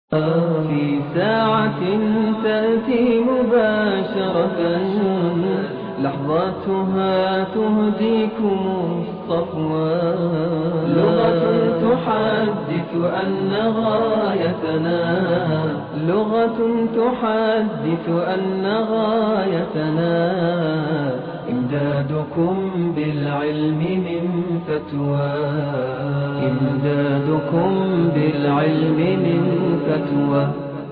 في ساعة تأتي مباشرة لحظاتها تهديكم الصفوة، لغة تحدث أن غايتنا إمدادكم بالعلم من فتوى.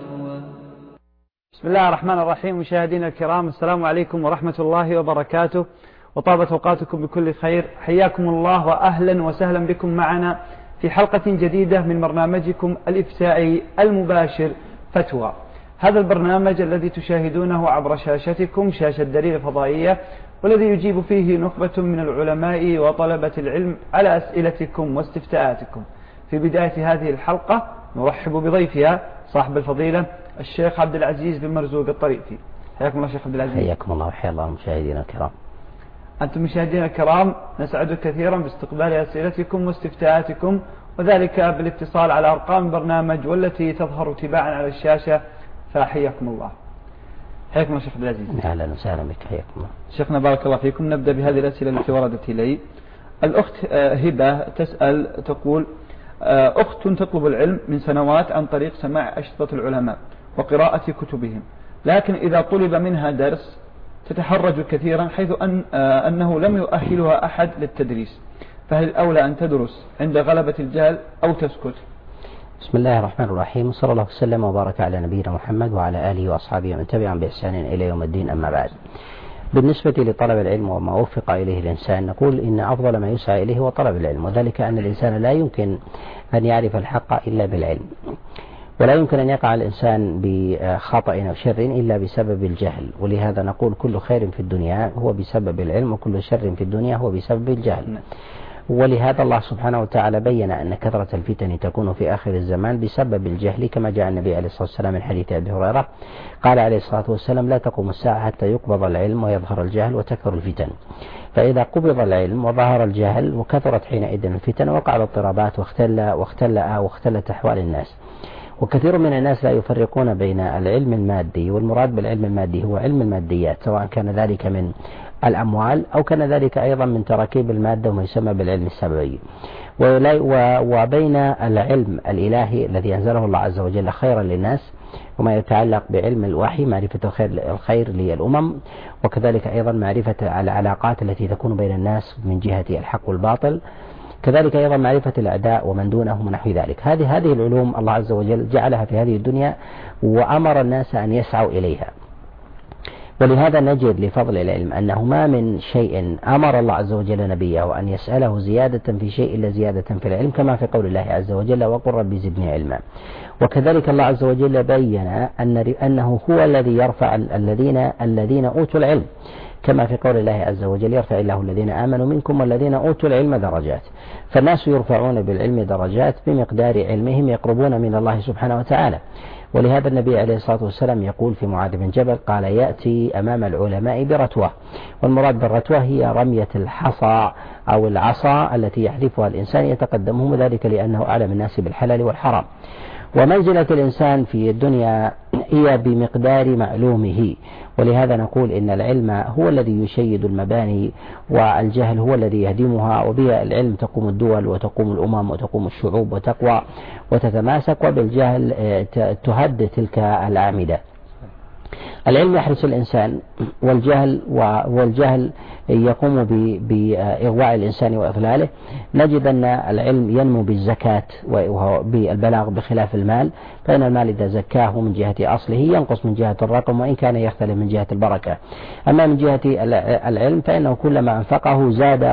بسم الله الرحمن الرحيم. مشاهدينا الكرام، السلام عليكم ورحمة الله وبركاته، وطابت أوقاتكم بكل خير. حياكم الله وأهلا وسهلا بكم معنا في حلقة جديدة من برنامجكم الإفتائي المباشر فتوى. هذا البرنامج الذي تشاهدونه عبر شاشتكم، شاشة دليل الفضائية، والذي يجيب فيه نخبة من العلماء وطلبة العلم على أسئلتكم واستفتاءاتكم. في بداية هذه الحلقة نرحب بضيفها صاحب الفضيلة الشيخ عبد العزيز بن مرزوق الطريفي. حياكم الله شيخ عبد العزيز. حياكم الله وحيا الله مشاهدينا الكرام. أنتم مشاهدينا الكرام، نسعد كثيرا باستقبال أسئلتكم واستفتاءاتكم، وذلك بالاتصال على أرقام البرنامج والتي تظهر تباعا على الشاشة، فحياكم الله. حياكم الله شيخ عبد العزيز. أهلا وسهلا بك. حياكم الله شيخنا بارك الله فيكم. نبدأ بهذه الأسئلة التي وردت إلي. الأخت هبة تسأل تقول: أخت تطلب العلم من سنوات عن طريق سماع أشرطة العلماء وقراءة كتبهم، لكن إذا طلب منها درس تتحرج كثيرا، حيث أنه لم يؤهلها أحد للتدريس، فهل الأولى أن تدرس عند غلبة الجهل أو تسكت؟ بسم الله الرحمن الرحيم، وصلى الله وسلم وبارك على نبينا محمد وعلى آله وأصحابه ومن تبعهم بإحسان إلى يوم الدين، أما بعد. بالنسبة لطلب العلم وما وفق إليه الإنسان، نقول إن أفضل ما يسعى إليه هو طلب العلم، وذلك أن الإنسان لا يمكن أن يعرف الحق إلا بالعلم، ولا يمكن أن يقع الإنسان بخطأ أو شر إلا بسبب الجهل، ولهذا نقول كل خير في الدنيا هو بسبب العلم، وكل شر في الدنيا هو بسبب الجهل. ولهذا الله سبحانه وتعالى بين أن كثرة الفتن تكون في آخر الزمان بسبب الجهل، كما جاء النبي عليه الصلاة والسلام من حديث أبي هريرة قال عليه الصلاة والسلام: لا تقوم الساعة حتى يقبض العلم ويظهر الجهل وتكثر الفتن. فإذا قبض العلم وظهر الجهل وكثرت حينئذ الفتن وقع الاضطرابات واختلت أحوال الناس. وكثير من الناس لا يفرقون بين العلم المادي، والمراد بالعلم المادي هو علم الماديات، سواء كان ذلك من الأموال أو كان ذلك أيضا من تراكيب المادة وما يسمى بالعلم السببي، وبين العلم الإلهي الذي أنزله الله عز وجل خيرا للناس، وما يتعلق بعلم الوحي معرفة الخير للأمم، وكذلك أيضا معرفة العلاقات التي تكون بين الناس من جهة الحق والباطل، كذلك أيضا معرفة الأعداء ومن دونهم ونحو ذلك. هذه العلوم الله عز وجل جعلها في هذه الدنيا وأمر الناس أن يسعوا إليها. ولهذا نجد لفضل العلم أنه ما من شيء أمر الله عز وجل نبيه أن يسأله زيادة في شيء إلا زيادة في العلم، كما في قول الله عز وجل: وقل رب زدني علما. وكذلك الله عز وجل بين أنه هو الذي يرفع الذين أوتوا العلم، كما في قول الله عز وجل: يرفع الله الذين آمنوا منكم والذين أوتوا العلم درجات. فالناس يرفعون بالعلم درجات بمقدار علمهم، يقربون من الله سبحانه وتعالى. ولهذا النبي عليه الصلاة والسلام يقول في معاذ بن جبل قال: يأتي أمام العلماء برتوة، والمراد بالرتوة هي رمية الحصى أو العصا التي يحذفها الإنسان يتقدمه، ذلك لأنه أعلم الناس بالحلال والحرام. ومنزلة الإنسان في الدنيا هي بمقدار معلومه، ولهذا نقول إن العلم هو الذي يشيد المباني، والجهل هو الذي يهدمها، وبها العلم تقوم الدول وتقوم الأمم وتقوم الشعوب وتقوى وتتماسك، وبالجهل تهد تلك الأعمدة. العلم يحرس الإنسان، والجهل يقوم بإغواء الإنسان وإضلاله. نجد أن العلم ينمو بالزكاة وهو بالبلاغ، بخلاف المال، فإن المال إذا زكاه من جهة أصله ينقص من جهة الرقم، وإن كان يختلف من جهة البركة. أما من جهة العلم فإنه كلما أنفقه زاد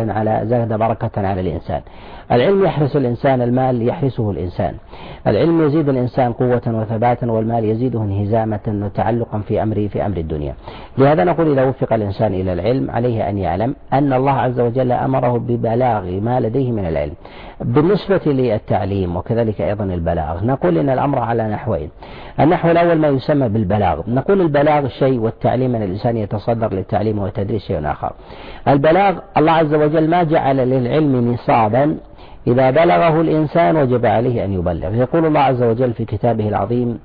بركة على الإنسان. العلم يحرس الإنسان، المال يحرسه الإنسان. العلم يزيد الإنسان قوة وثباتا، والمال يزيده انهزامة وتعلقا في أمر الدنيا. لهذا نقول إذا وفق الإنسان إلى العلم عليه أن يعلم أن الله عز وجل أمره ببلاغ ما لديه من العلم. بالنسبة للتعليم وكذلك أيضا البلاغ، نقول إن الأمر على نحوين. النحو الأول ما يسمى بالبلاغ، نقول البلاغ شيء والتعليم أن الإنسان يتصدر للتعليم والتدريس شيء آخر. البلاغ الله عز وجل ما جعل للعلم نصابا إذا بلغه الإنسان وجب عليه أن يبلغ. يقول الله عز وجل في كتابه العظيم: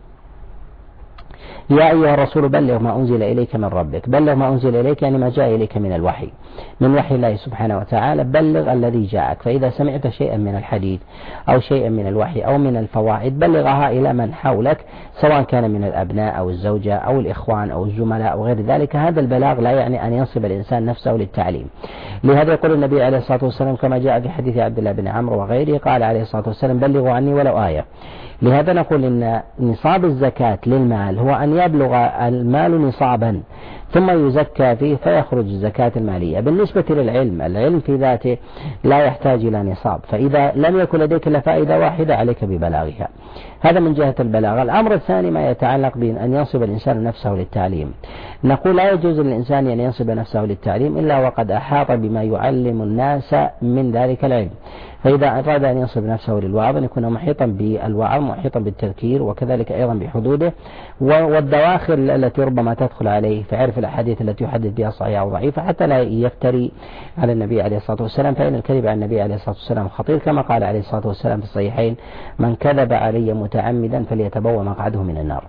يا أيها الرسول بلغ ما أنزل إليك من ربك. بلغ ما أنزل إليك يعني ما جاء إليك من الوحي، من وحي الله سبحانه وتعالى. بلغ الذي جاءك. فإذا سمعت شيئا من الحديث أو شيئا من الوحي أو من الفوائد بلغها إلى من حولك، سواء كان من الأبناء أو الزوجة أو الإخوان أو الزملاء أو غير ذلك. هذا البلاغ لا يعني أن ينصب الإنسان نفسه للتعليم. لهذا يقول النبي عليه الصلاة والسلام كما جاء في حديث عبد الله بن عمرو وغيره، قال عليه الصلاة والسلام: بلغوا عني ولو آية. لهذا نقول إن نصاب الزكاة للمال هو أن يبلغ المال نصابا ثم يزكى فيه فيخرج الزكاة المالية. بالنسبة للعلم، العلم في ذاته لا يحتاج إلى نصاب، فإذا لم يكن لديك إلا فائدة واحدة عليك ببلاغها. هذا من جهة البلاغة. الأمر الثاني ما يتعلق بأن ينصب الإنسان نفسه للتعليم. نقول لا يجوز للإنسان أن ينصب نفسه للتعليم إلا وقد أحاط بما يعلم الناس من ذلك العلم. فإذا أراد أن ينصب نفسه للوعظ أن يكون محيطا بالوعظ، محيطا بالتذكير، وكذلك أيضا بحدوده والدواخل التي ربما تدخل عليه، فيعرف الأحاديث التي يحدث بها صحيحة أو ضعيفة حتى لا يفتري على النبي عليه الصلاة والسلام، فإن الكذب على النبي عليه الصلاة والسلام خطير، كما قال عليه الصلاة والسلام في الصحيحين: من كذب علي متعمدا فليتبوأ مقعده من النار.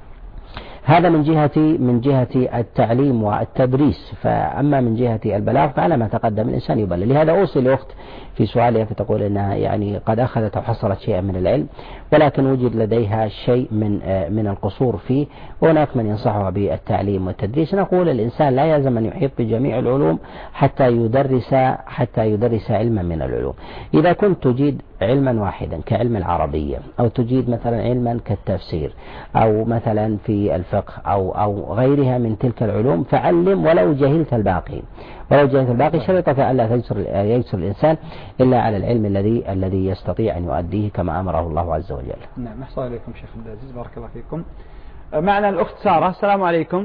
هذا من جهة التعليم والتدريس. فأما من جهة البلاغ فعلى ما تقدم الإنسان يبلغ. لهذا أوصي الأخت في سؤالها فتقول أنها يعني قد أخذت أو حصلت شيئا من العلم ولكن وجد لديها شيء من القصور فيه، وهناك من ينصحها بالتعليم والتدريس. نقول الإنسان لا يلزم أن يحيط بجميع العلوم حتى يدرس علما من العلوم. إذا كنت تجيد علما واحدا كعلم العربية، أو تجيد مثلا علما كالتفسير، أو مثلا في الفقه أو غيرها من تلك العلوم، فعلم ولو جهلت الباقي. شرط فألا يجسر الإنسان إلا على العلم الذي يستطيع أن يؤديه كما أمره الله عز وجل. نعم، أحسن إليكم شيخ عبد العزيز، بارك الله فيكم. معنا الأخت سارة. السلام عليكم.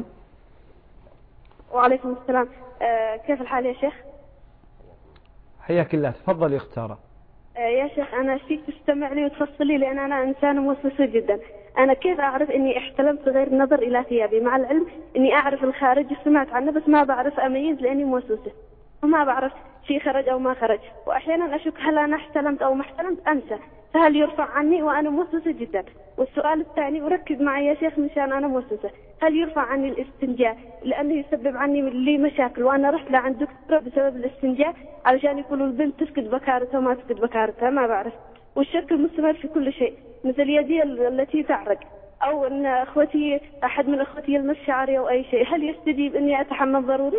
وعليكم السلام. كيف الحال يا شيخ؟ حياك الله، تفضل يا أخت سارة. يا شيخ أنا فيك تستمع لي وتفصل لي، لأن أنا إنسانة موسوسة جدا. أنا كيف أعرف إني احتلمت غير النظر إلى ثيابي، مع العلم إني أعرف الخارج وسمعت عنه، بس ما بعرف أميز لأني موسوسة وما بعرف شيء خرج أو ما خرج. وأحيانا أشك هل أنا احتلمت أو ما احتلمت، أنسى، فهل يرفع عني وأنا موسوسة جدا؟ والسؤال الثاني، وركز معي يا شيخ مشان أنا موسوسة، هل يرفع عني الاستنجاء لأنه يسبب عني لي مشاكل، وأنا رحت لعند دكتور بسبب الاستنجاء علشان يقولوا البنت تفقد بكارتها وما تفقد بكارتها، ما بعرف. والشك المستمر في كل شيء، مثل يدي التي تعرق، أو أن أحد من أخوتي يلمس شعري أو أي شيء، هل يستجيب إني أتحمل ضروري؟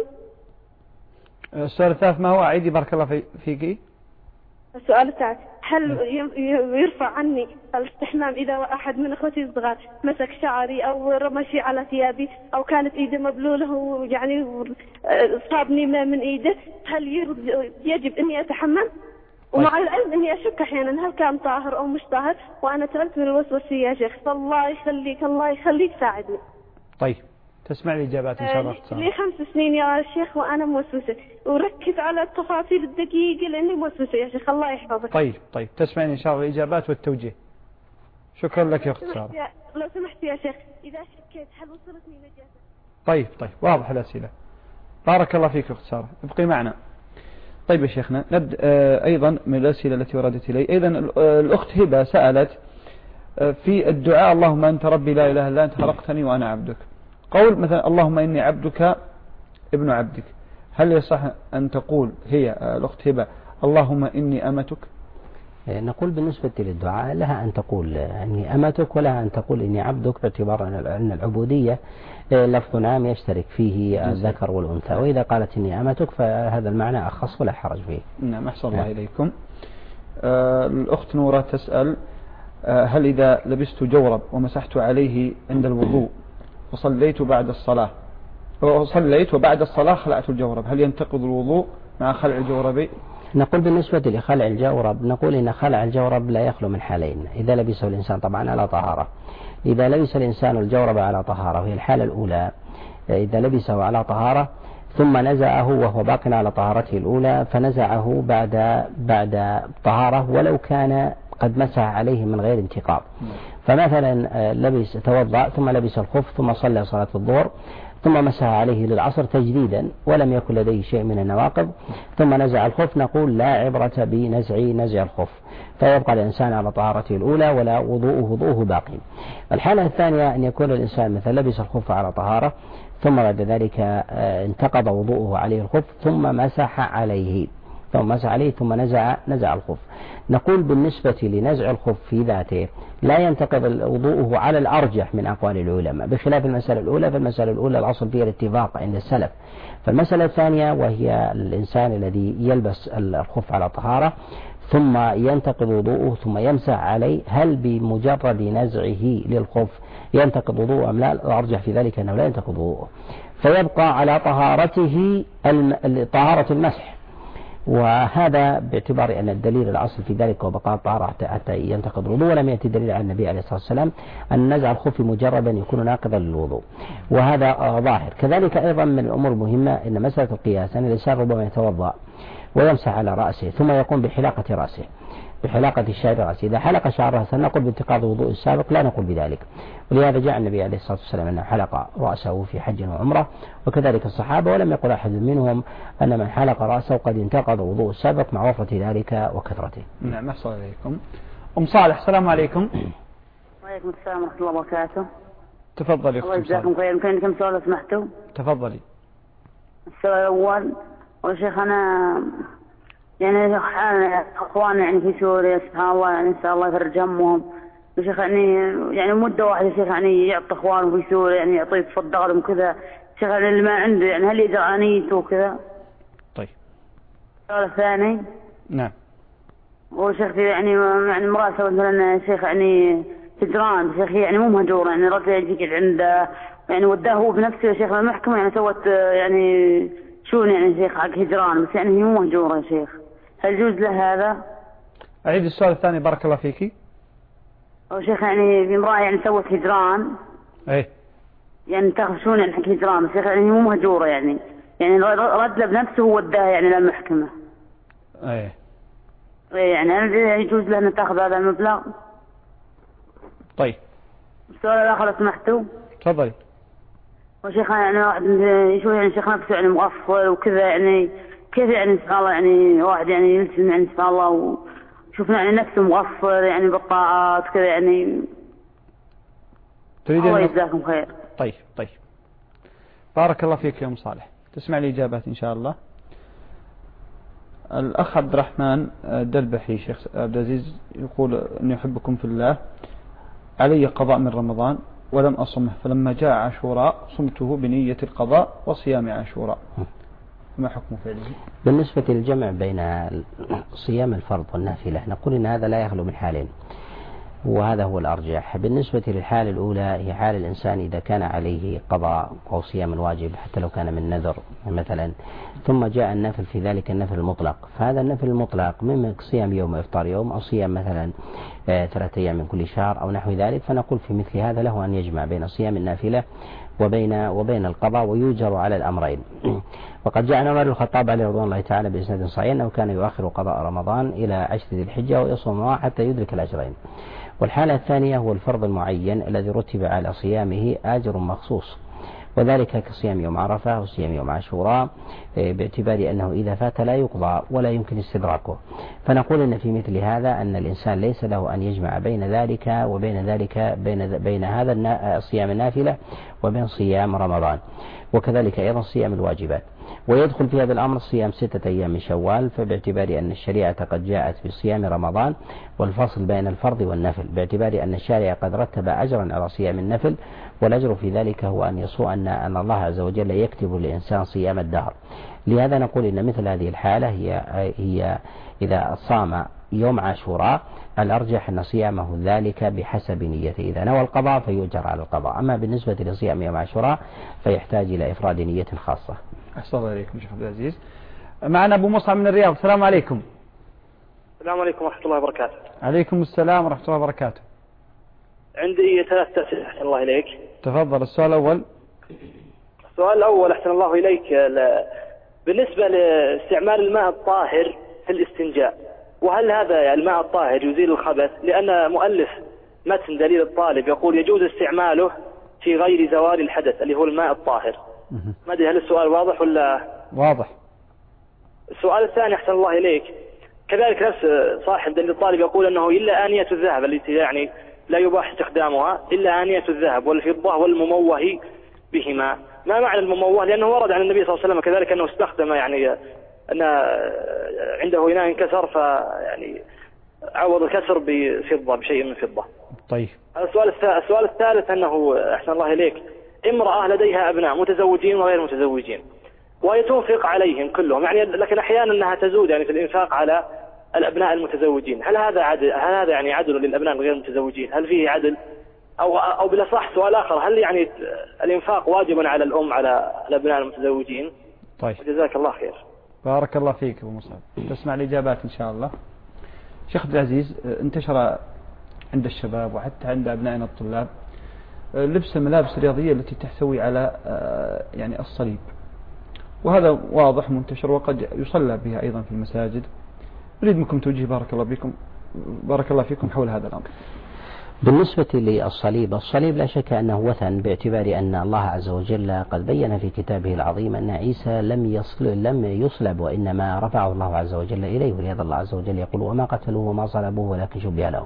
السؤال الثالث ما هو؟ عيدي بارك الله فيك. السؤال الثالث، هل يرفع عني الاستحمام إذا أحد من أخوتي الصغار مسك شعري أو رمى شيء على ثيابي أو كانت إيده مبلولة ويعني صابني من إيده، هل يجب إني أتحمل؟ ومع العلم إني أشك أحيانا هل كان طاهر أو مش طاهر، وأنا تعبت من الوسوسية يا شيخ، فالله يخليك الله يخليك ساعدني. طيب تسمع الإجابات إن شاء الله. لي 5 سنين يا شيخ وأنا موسوسة، وركز على التفاصيل الدقيقة لأني موسوسة يا شيخ، الله يحفظك. طيب تسمعني إن شاء الله الإجابات والتوجيه. شكرا لك يا أخت سارة. لو سمحت يا شيخ، إذا شكيت هل وصلتني نجاسة؟ طيب واضح الأسئلة. بارك الله فيك يا أخت سارة، ابقي معنا. طيب يا شيخنا، نبدأ أيضا من الأسئلة التي وردت إلي. أيضا الأخت هبة سألت في الدعاء: اللهم أنت ربي لا إله إلا أنت خلقتني وأنا عبدك. قول مثلا اللهم إني عبدك ابن عبدك، هل يصح أن تقول هي الأخت هبة اللهم إني أمتك؟ نقول بالنسبة للدعاء لها أن تقول إني أمتك، ولها أن تقول إني عبدك، باعتبار أن العبودية لفظ عام يشترك فيه الذكر والأنثى، وإذا قالت إني أمتك فهذا المعنى أخص ولا حرج فيه. نعم، أحسن الله إليكم. الأخت نورة تسأل: هل إذا لبست جورب ومسحت عليه عند الوضوء وصليت وبعد الصلاة خلعت الجورب، هل ينتقض الوضوء مع خلع الجورب؟ نقول بالنسبة لخلع الجورب، نقول إن خلع الجورب لا يخلو من حالين: إذا لبسه الإنسان طبعا على طهارة، إذا لبس الإنسان الجورب على طهارة، وهي الحالة الأولى، إذا لبسه على طهارة ثم نزعه وهو باق على طهارته الأولى، فنزعه بعد طهارة ولو كان قد مسح عليه من غير انتقاض. فمثلا توضأ ثم لبس الخف ثم صلى صلاة الظهر ثم مسح عليه للعصر تجديدا ولم يكن لديه شيء من النواقض ثم نزع الخف، نقول لا عبرة بنزع الخف، فيبقى الإنسان على طهارته الأولى ولا وضوءه باقي. الحالة الثانية أن يكون الإنسان مثلا لبس الخف على طهارة ثم بعد ذلك انتقض وضوءه عليه الخف ثم مسح عليه ثم نزع الخف، نقول بالنسبة لنزع الخف في ذاته لا ينتقض وضوءه على الأرجح من أقوال العلماء، بخلاف المسألة الأولى. فالمسألة الأولى الأصل فيها الاتفاق عند السلف. فالمسألة الثانية وهي الإنسان الذي يلبس الخف على طهارة ثم ينتقض وضوءه ثم يمسح عليه، هل بمجرد نزعه للخف ينتقض وضوءه أم لا؟ الأرجح في ذلك أنه لا ينتقض وضوءه، فيبقى على طهارته طهارة المسح. وهذا باعتبار أن الدليل الأصل في ذلك وبقاء الطهارة حتى ينتقض الوضوء، ولم يأتي دليل عن النبي عليه الصلاة والسلام أن نزع الخف مجردا يكون ناقضا للوضوء، وهذا ظاهر. كذلك أيضا من الأمور المهمة أن مسألة القياس أن الإنسان ربما يتوضأ ويمسح على رأسه ثم يقوم بحلاقة رأسه بحلاقة الشعر رأسه، إذا حلق شعره سنقول بانتقاض وضوء السابق، لا نقول بذلك. ولهذا جاء النبي عليه الصلاة والسلام أنه حلق رأسه في حج وعمرة، وكذلك الصحابة، ولم يقل أحد منهم أن من حلق رأسه قد انتقض وضوء السابق مع وفرة ذلك وكثرته. نعم، أحسن عليكم. أم صالح، السلام عليكم. وعليكم السلام ورحمة الله وبركاته. تفضلي. الله يجزاكم خير. يمكن كم سؤال سمحتوا؟ تفضلي. السؤال الأول، وشيخ أنا يعني أخوان يعني في سوريا سبحان الله، يعني إن شاء الله يفرج همهم. وشيخ يعني مدة واحدة شيخ يعني يعطي أخوانه في سوريا يعني يعطيه يتصدق لهم كذا، شيخ اللي ما عنده يعني هل يقدر عنيته وكذا؟ طيب. السؤال الثاني. نعم. وشيخ يعني مراسة مثلا شيخ يعني هجران شيخ يعني مو مهجور، يعني رجل يجيك عنده يعني وداه هو بنفسه يا شيخ المحكمة يعني سوت يعني شون يعني شيخ حق هجران، بس يعني هي مو مهجورة يا شيخ، هل يجوز له هذا؟ أعيد السؤال الثاني بارك الله فيكي. شيخ يعني في امرأة يعني سوت هجران ايه يعني تاخذ شون يعني حق هجران، بس شيخ يعني مو مهجورة يعني رد له بنفسه ووداه يعني للمحكمة. ايه يعني هل يجوز له أن تاخذ هذا المبلغ؟ طيب. السؤال الآخر لو سمحتوا. تفضلي. وشيخ يعني واحد يشوف يعني شيخ نفسه يعني مغفل وكذا، يعني كيف يعني سبحان الله يعني واحد يعني يلزم يعني سبحان الله وشوفنا يعني نفسه مغفل يعني بالطاعات كذا يعني. تريد الله يجزاكم خير. طيب بارك الله فيك يا أم صالح، تسمع الإجابات إن شاء الله. الأخ عبد الرحمن دلبحي شيخ عبد العزيز يقول أني أحبكم في الله، علي قضاء من رمضان ولم أصمه، فلما جاء عاشوراء صمته بنية القضاء وصيام عاشوراء، ما حكم فعله؟ بالنسبة للجمع بين صيام الفرض والنافلة نقول إن هذا لا يخلو من حالين، وهذا هو الأرجح. بالنسبة للحالة الأولى هي حال الإنسان إذا كان عليه قضاء أو صيام الواجب حتى لو كان من نذر مثلا، ثم جاء النفل في ذلك النفل المطلق، فهذا النفل المطلق من صيام يوم وإفطار يوم أو صيام مثلا 3 أيام من كل شهر أو نحو ذلك، فنقول في مثل هذا له أن يجمع بين صيام النافلة وبين القضاء ويوجر على الأمرين. وقد جاء عمر الخطاب عليه رضوان الله تعالى بإسناد صحيح أنه كان يؤخر قضاء رمضان إلى 10 ذي الحجة ويصوم حتى يدرك الأجرين. والحالة الثانية هو الفرض المعين الذي رتب على صيامه أجر مخصوص، وذلك كصيام يوم عرفة وصيام يوم عاشوراء، باعتبار أنه إذا فات لا يقضى ولا يمكن استدراكه. فنقول أن في مثل هذا أن الإنسان ليس له أن يجمع بين ذلك وبين ذلك بين هذا صيام النافلة وبين صيام رمضان، وكذلك أيضا صيام الواجبات. ويدخل في هذا الأمر صيام 6 أيام من شوال، فباعتبار أن الشريعة قد جاءت بصيام رمضان والفصل بين الفرض والنفل، باعتبار أن الشارع قد رتب أجرا على صيام النفل، والأجر في ذلك هو أن الله عز وجل يكتب للإنسان صيام الدهر. لهذا نقول إن مثل هذه الحالة هي إذا صام يوم عاشوراء الأرجح أن صيامه ذلك بحسب نيته، إذا نوى القضاء فيؤجر على القضاء، أما بالنسبة لصيام يوم عاشوراء فيحتاج إلى إفراد نية خاصة. أحسن الله عليكم شيخ عبد العزيز. معنا أبو مصعب من الرياض، السلام عليكم. السلام عليكم ورحمة الله وبركاته. عليكم السلام ورحمة الله وبركاته. عندي 3 أسئلة أحسن الله إليك. تفضل. السؤال الأول. السؤال الأول أحسن الله إليك بالنسبة لاستعمال الماء الطاهر في الاستنجاء، وهل هذا الماء الطاهر يزيل الخبث؟ لأن مؤلف متن دليل الطالب يقول يجوز استعماله في غير زوال الحدث اللي هو الماء الطاهر. ما أدري هل السؤال واضح ولا؟ واضح. السؤال الثاني أحسن الله إليك، كذلك نفس صاحب دليل الطالب يقول أنه إلا آنية الذهب التي يعني لا يباح استخدامها إلا آنية الذهب والفضة والمموه بهما. ما معنى المموه؟ لأنه ورد عن النبي صلى الله عليه وسلم كذلك أنه استخدم يعني أن عنده إناء انكسر فيعني عوض الكسر بفضة بشيء من فضة. طيب. السؤال الثالث أنه أحسن الله إليك امرأة لديها أبناء متزوجين وغير متزوجين وهي تنفق عليهم كلهم يعني، لكن أحيانا أنها تزود يعني في الإنفاق على الأبناء المتزوجين. هل هذا عدل؟ هل هذا يعني عدل للأبناء غير المتزوجين؟ هل فيه عدل؟ أو بالأصح سؤال آخر، هل يعني الإنفاق واجب على الأم على الأبناء المتزوجين؟ طيب. جزاك الله خير. بارك الله فيك أبو مصعب. تسمع الإجابات إن شاء الله. شيخ عبد العزيز، انتشر عند الشباب وحتى عند أبنائنا الطلاب لبس الملابس الرياضية التي تحتوي على يعني الصليب، وهذا واضح منتشر وقد يصلى بها أيضا في المساجد. أريد منكم توجيه بارك الله فيكم حول هذا الأمر. بالنسبة للصليب، الصليب لا شك أنه وثن، باعتبار أن الله عز وجل قد بين في كتابه العظيم أن عيسى لم يصلب وإنما رفعه الله عز وجل إليه، ولهذا الله عز وجل يقول وما قتلوه وما صلبوه ولكن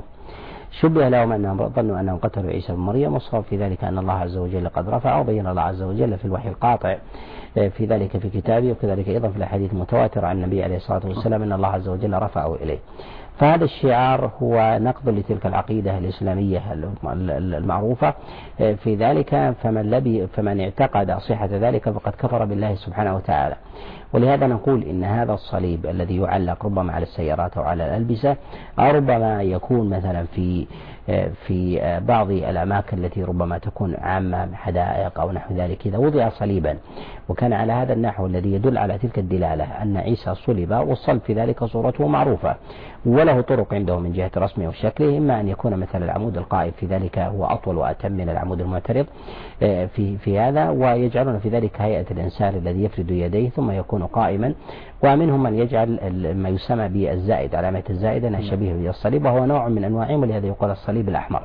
شبه لهم أنهم ظنوا أنهم قتلوا عيسى بن مريم، والصواب في ذلك أن الله عز وجل قد رفعه، وبين الله عز وجل في الوحي القاطع في ذلك في كتابه، وكذلك أيضا في الأحاديث المتواترة عن النبي عليه الصلاة والسلام أن الله عز وجل رفعه إليه. فهذا الشعار هو نقض لتلك العقيدة الإسلامية المعروفة في ذلك، فمن اعتقد صحة ذلك فقد كفر بالله سبحانه وتعالى. ولهذا نقول إن هذا الصليب الذي يعلق ربما على السيارات أو على الألبسة، أو ربما يكون مثلا في بعض الأماكن التي ربما تكون عامة حدائق أو نحو ذلك، إذا وضع صليبا وكان على هذا النحو الذي يدل على تلك الدلالة أن عيسى صلب، والصلب في ذلك صورته معروفة وله طرق عنده من جهة رسمه وشكله، إما أن يكون مثلا العمود القائم في ذلك هو أطول وأتم من العمود المعترض في هذا، ويجعلون في ذلك هيئة الإنسان الذي يفرد يديه ثم يكون قائما، ومنهم من يجعل ما يسمى بالزائد، علامة الزائد أنها شبيه بالصليب، وهو نوع من أنواعهم، ولهذا يقال الصليب الأحمر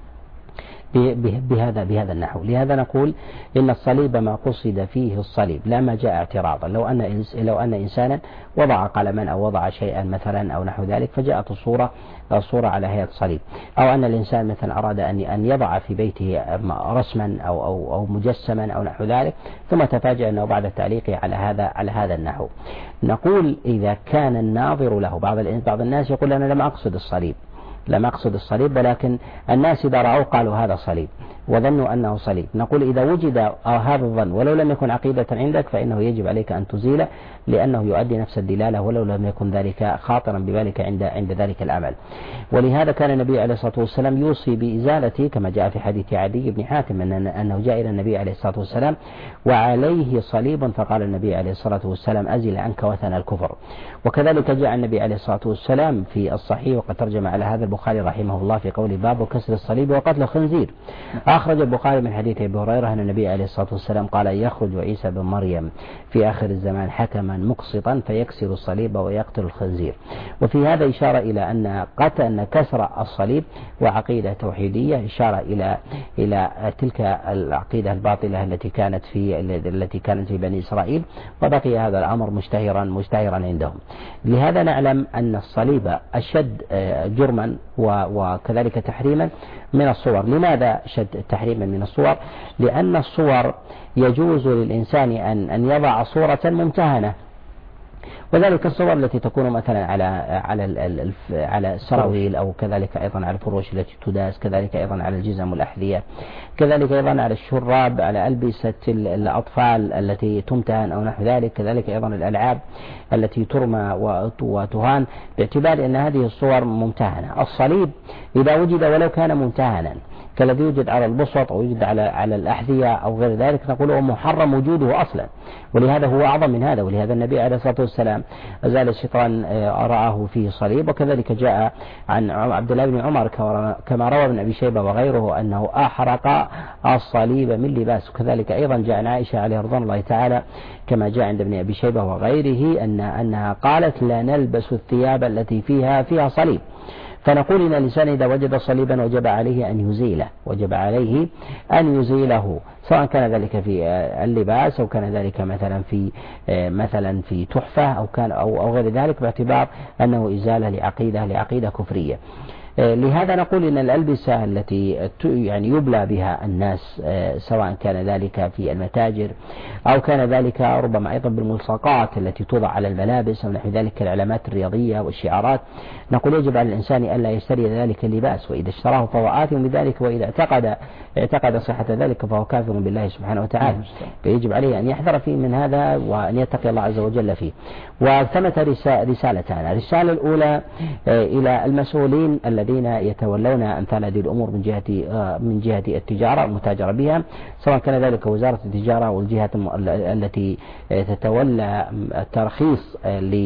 بهذا النحو. لهذا نقول إن الصليب ما قصد فيه الصليب لا ما جاء اعتراضا. لو أن إنسانا وضع قلما أو وضع شيئا مثلا أو نحو ذلك فجاءت الصورة على هيئة صليب، أو أن الإنسان مثلا أراد أن يضع في بيته رسما أو مجسما أو نحو ذلك، ثم تفاجأ أنه بعد تعليقه على هذا النحو، نقول إذا كان الناظر له، بعض الناس يقول أنا لم أقصد الصليب ولكن الناس إذا رأوا قالوا هذا صليب وظنوا أنه صليب، نقول إذا وجد هذا الظن ولو لم يكن عقيدة عندك فإنه يجب عليك أن تزيله، لأنه يؤدي نفس الدلالة ولو لم يكن ذلك خاطرا ببالك عند ذلك العمل. ولهذا كان النبي عليه الصلاة والسلام يوصي بإزالته، كما جاء في حديث عدي بن حاتم أنه جاء إلى النبي عليه الصلاة والسلام وعليه صليب، فقال النبي عليه الصلاة والسلام أزل عنك وثن الكفر. وكذلك جاء النبي عليه الصلاة والسلام في الصحيح، وقد ترجم على هذا البخاري رحمه الله في قول باب كسر الصليب وقتل الخنزير. أخرج البخاري من حديث أبي هريرة أن النبي عليه الصلاة والسلام قال يخرج عيسى بن مريم في آخر الزمان حكما مقسطا فيكسر الصليب ويقتل الخنزير. وفي هذا إشارة إلى أن كسر الصليب وعقيدة توحيدية، إشارة إلى تلك العقيدة الباطلة التي كانت في بني إسرائيل، وبقي هذا الأمر مشتهرا عندهم. لهذا نعلم أن الصليب أشد جرما وكذلك تحريما من الصور. لماذا شد تحريما من الصور؟ لأن الصور يجوز للإنسان أن يضع صورة ممتهنة، وذلك الصور التي تكون مثلا على السراويل، أو كذلك أيضا على الفروش التي تداس، كذلك أيضا على الجزم والأحذية، كذلك أيضا على الشراب، على ألبسة الأطفال التي تمتهن أو نحو ذلك، كذلك أيضا الألعاب التي ترمى وتهان، باعتبار أن هذه الصور ممتهنة. الصليب إذا وجد ولو كان ممتهنا كالذي يوجد على البسط أو يوجد على الأحذية أو غير ذلك، نقول هو محرم وجوده أصلا، ولهذا هو أعظم من هذا. ولهذا النبي عليه الصلاة والسلام أزال الشيطان رآه فيه صليب. وكذلك جاء عن عبد الله بن عمر كما روى ابن أبي شيبة وغيره أنه أحرق الصليب من لباس. وكذلك أيضا جاء عن عائشة عليه رضوان الله تعالى كما جاء عند ابن أبي شيبة وغيره أنها قالت لا نلبس الثياب التي فيها صليب. فنقول إن الإنسان إذا وجد صليبا وجب عليه أن يزيله سواء كان ذلك في اللباس أو كان ذلك مثلا في تحفة أو غير ذلك، باعتبار أنه إزالة لعقيدة كفرية. لهذا نقول إن الألبسة التي يعني يبلى بها الناس سواء كان ذلك في المتاجر أو كان ذلك ربما أيضا بالملصقات التي توضع على الملابس أو نحو ذلك العلامات الرياضية والشعارات، نقول يجب على الإنسان ألا يشتري ذلك اللباس، وإذا اشتراه فهو آثم بذلك، وإذا اعتقد صحة ذلك فهو كافر بالله سبحانه وتعالى. فيجب عليه أن يحذر فيه من هذا وأن يتقي الله عز وجل فيه. وثمت رسالتان: الرسالة الأولى إلى المسؤولين الذين يتولون أمثال هذه الأمور من جهة التجارة المتاجرة بها، سواء كان ذلك وزارة التجارة والجهات التي تتولى الترخيص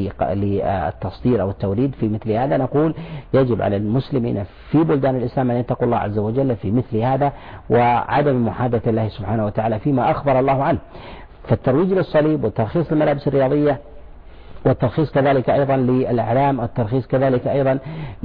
للتصدير أو التوريد في مثل هذا. نقول يجب على المسلمين في بلدان الإسلام أن يتقوا الله عز وجل في مثل هذا وعدم محادثة الله سبحانه وتعالى فيما أخبر الله عنه. فالترويج للصليب والترخيص للملابس الرياضية والترخيص كذلك أيضا للأعلام، الترخيص كذلك أيضا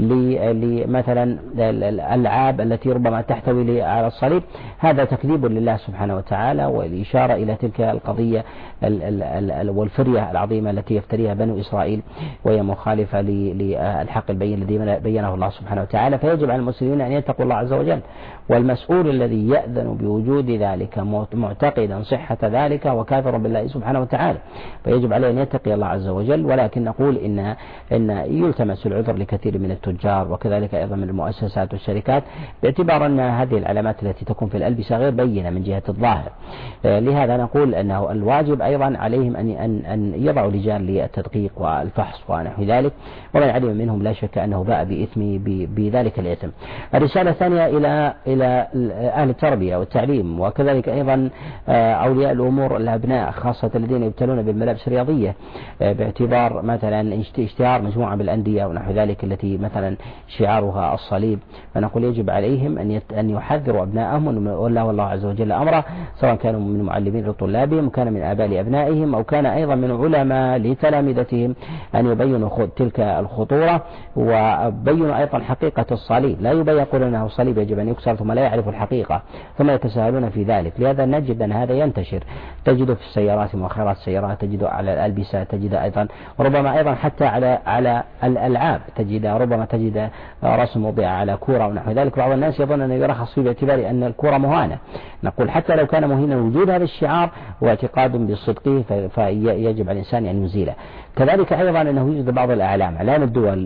لمثلا الألعاب التي ربما تحتوي على الصليب، هذا تكذيب لله سبحانه وتعالى والإشارة إلى تلك القضية والفرية العظيمة التي يفتريها بنو إسرائيل، وهي مخالفة للحق البين الذي بينه الله سبحانه وتعالى. فيجب على المسلمين أن يتقوا الله عز وجل، والمسؤول الذي يأذن بوجود ذلك معتقدا صحة ذلك وكافر بالله سبحانه وتعالى، فيجب عليه أن يتقي الله عز وجل. ولكن نقول إن يلتمس العذر لكثير من التجار وكذلك أيضا من المؤسسات والشركات، باعتبار أن هذه العلامات التي تكون في الألبسة غير بينة من جهة الظاهر. لهذا نقول أنه الواجب أيضا عليهم أن يضعوا لجان للتدقيق والفحص ونحو ذلك، ومن علم منهم لا شك أنه باء بذلك الإثم. الرسالة الثانية إلى أهل التربية والتعليم وكذلك أيضا أولياء الأمور الأبناء خاصة الذين يبتلون بالملابس الرياضية، باعتبار مثلا اشتهار مجموعة بالأندية ونحو ذلك التي مثلا شعارها الصليب. فنقول يجب عليهم أن يحذروا أبنائهم والله عز وجل أمره، سواء كانوا من معلمين لطلابهم، كان من آباء أبنائهم، أو كان أيضا من علماء لتلامذتهم، أن يبينوا تلك الخطورة وبينوا أيضا حقيقة الصليب. لا يقول أنه صليب يجب أن يكسر ثم لا يعرف الحقيقة ثم يتساهلون في ذلك. لهذا نجد أن هذا ينتشر، تجد في السيارات مؤخرات السيارات، تجد على الألبسة، تجد أيضا ربما أيضا حتى على الألعاب، ربما تجد رسم وضع على كورة ونحو ذلك. بعض الناس يظن أنه يرخص فيه باعتبار أن الكورة مهانة. نقول حتى لو كان مهينا وجود هذا الشعار واعتقاد بصدقه فيجب على الإنسان أن يزيله. كذلك أيضا أنه يوجد بعض أعلام الدول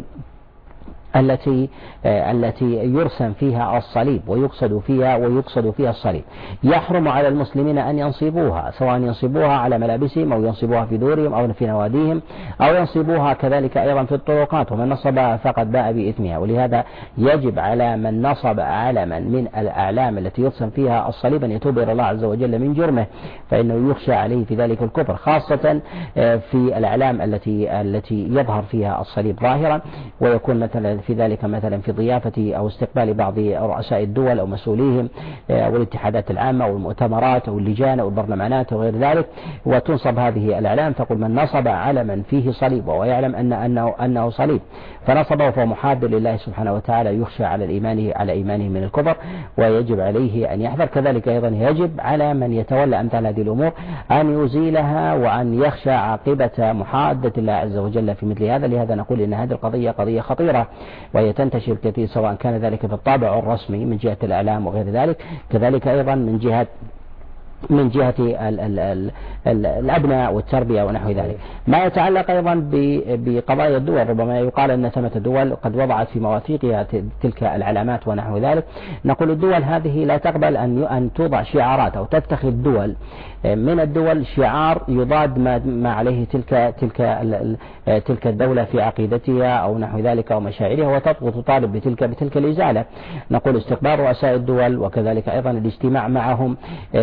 التي يرسم فيها الصليب ويقصد فيها الصليب، يحرم على المسلمين أن ينصبوها، سواء ينصبوها على ملابسهم أو ينصبوها في دورهم أو في نواديهم أو ينصبوها كذلك أيضا في الطرقات، ومن نصبها فقد باء بإثمها. ولهذا يجب على من نصب علما من الأعلام التي يرسم فيها الصليب أن يتوب إلى الله عز وجل من جرمه، فإنه يخشى عليه في ذلك الكفر، خاصة في الأعلام التي يظهر فيها الصليب ظاهرا، ويكون مثلا في ذلك مثلا في ضيافة أو استقبال بعض رؤساء الدول أو مسؤوليهم والاتحادات العامة والمؤتمرات أو اللجان أو البرلمانات وغير ذلك، وتنصب هذه الأعلام. تقول من نصب علما فيه صليب وهو يعلم أنه صليب فنصبه فهو محاد لله سبحانه وتعالى، يخشى على إيمانه من الكفر، ويجب عليه أن يحذر. كذلك أيضا يجب على من يتولى أمثال هذه الأمور أن يزيلها وأن يخشى عاقبة محادة الله عز وجل في مثل هذا. لهذا نقول إن هذه القضية قضية خطيرة وهي تنتشر كثير، سواء كان ذلك في الطابع الرسمي من جهة الإعلام وغير ذلك، كذلك أيضا من جهة الأبناء والتربية ونحو ذلك. ما يتعلق أيضا بقضايا الدول، ربما يقال أن ثمة الدول قد وضعت في مواثيقها تلك العلامات ونحو ذلك. نقول الدول هذه لا تقبل أن توضع شعارات أو تتخذ دول من الدول شعار يضاد ما عليه تلك الدولة في عقيدتها أو نحو ذلك أو مشاعرها، وتطالب بتلك الإزالة. نقول استقبال رؤساء الدول وكذلك أيضا الاجتماع معهم في حدود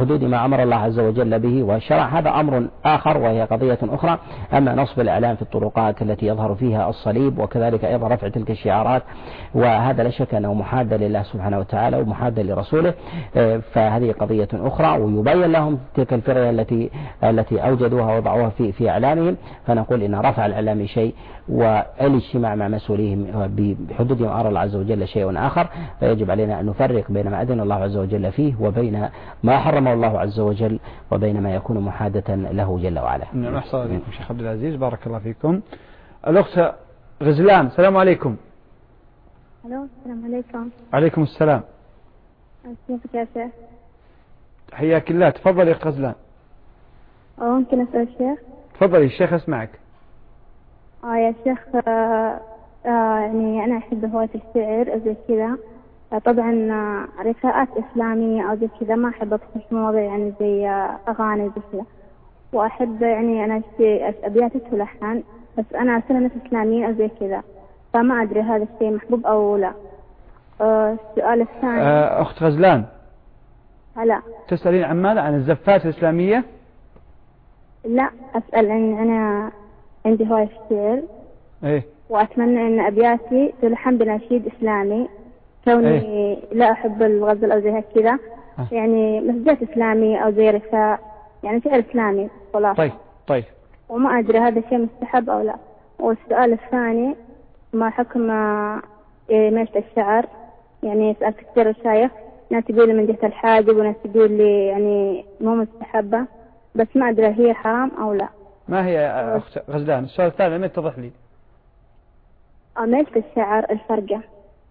حدود ما أمر الله عز وجل به والشرع، هذا أمر آخر وهي قضية أخرى. أما نصب الإعلام في الطرقات التي يظهر فيها الصليب وكذلك أيضا رفع تلك الشعارات، وهذا لا شك أنه محادة لله سبحانه وتعالى ومحادة لرسوله، فهذه قضية أخرى. ويبين لهم تلك الفرية التي أوجدوها ووضعوها في إعلامهم، فنقول إن رفع الإعلام شيء والاجتماع مع مسؤوليهم بحدود ما أمر الله عز وجل شيء آخر. فيجب علينا أن نفرق بين ما أذن الله عز وجل فيه وبين ما حرمه الله عز وجل وبين ما يكون محادة له جل وعلا. نعم، أحسن عليكم شيخ عبد العزيز، بارك الله فيكم. الأخت غزلان، السلام عليكم. الو، السلام عليكم. عليكم السلام. كيفك يا شيخ؟ حياك الله، تفضل يا غزلان. ممكن أسأل الشيخ؟ تفضلي الشيخ أسمعك. يا شيخ، يعني أنا أحب هواية الشعر زي كذا. طبعا رثاءات إسلامية أو زي كذا ما أحب أدخل في مواضيع يعني زي أغاني زي كذا، وأحب يعني أنا أبيات ولحن، بس أنا سنة إسلامية أو زي كذا، فما أدري هذا الشيء محبوب أو لا. السؤال الثاني. أخت غزلان، هلا، تسألين عن ماذا؟ عن الزفات الإسلامية؟ لا، أسأل عن أنا عندي هواية الشعر. إيه؟ وأتمنى أن أبياتي تلحن بنشيد إسلامي، كوني إيه؟ لا أحب الغزل أو زي كذا، يعني مسجات إسلامية أو زي رثاء، يعني شعر إسلامي خلاص. طيب. وما أدري هذا شيء مستحب أو لا. والسؤال الثاني، ما حكم مشط الشعر؟ يعني سألت كثير الشيخ، ناس تقول لي من جهة الحاجب وناس تقول لي يعني مو مستحبة، بس ما أدري هي حرام أو لا. ما هي يا أخت غزلان؟ السؤال الثاني لم يتضح لي. مشط الشعر الفرقة.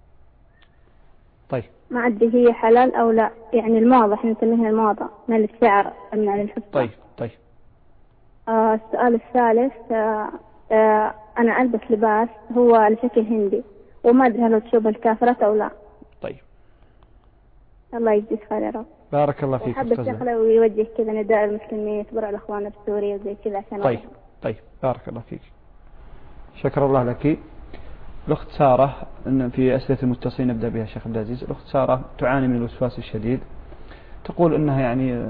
طيب. ما أدري هي حلال أو لا، يعني الموضة، احنا نسميها الموضة، ملك شعر من الحفظ. طيب. السؤال الثالث، أنا ألبس لباس هو على شكل هندي، وما أدري هل تشوبه الكافرات أو لا. طيب. الله يجزيك خير يا رب. بارك الله فيك. حابة الشيخ لو يوجه كذا نداء المسلمين يتبرع الأخوان في سوريا وزي كذا عشان. طيب. بارك الله فيك. شكر الله لك. الأخت سارة، إن في أسئلة المتصلين نبدأ بها شيخ عبد العزيز. الأخت سارة تعاني من الوسواس الشديد، تقول إنها يعني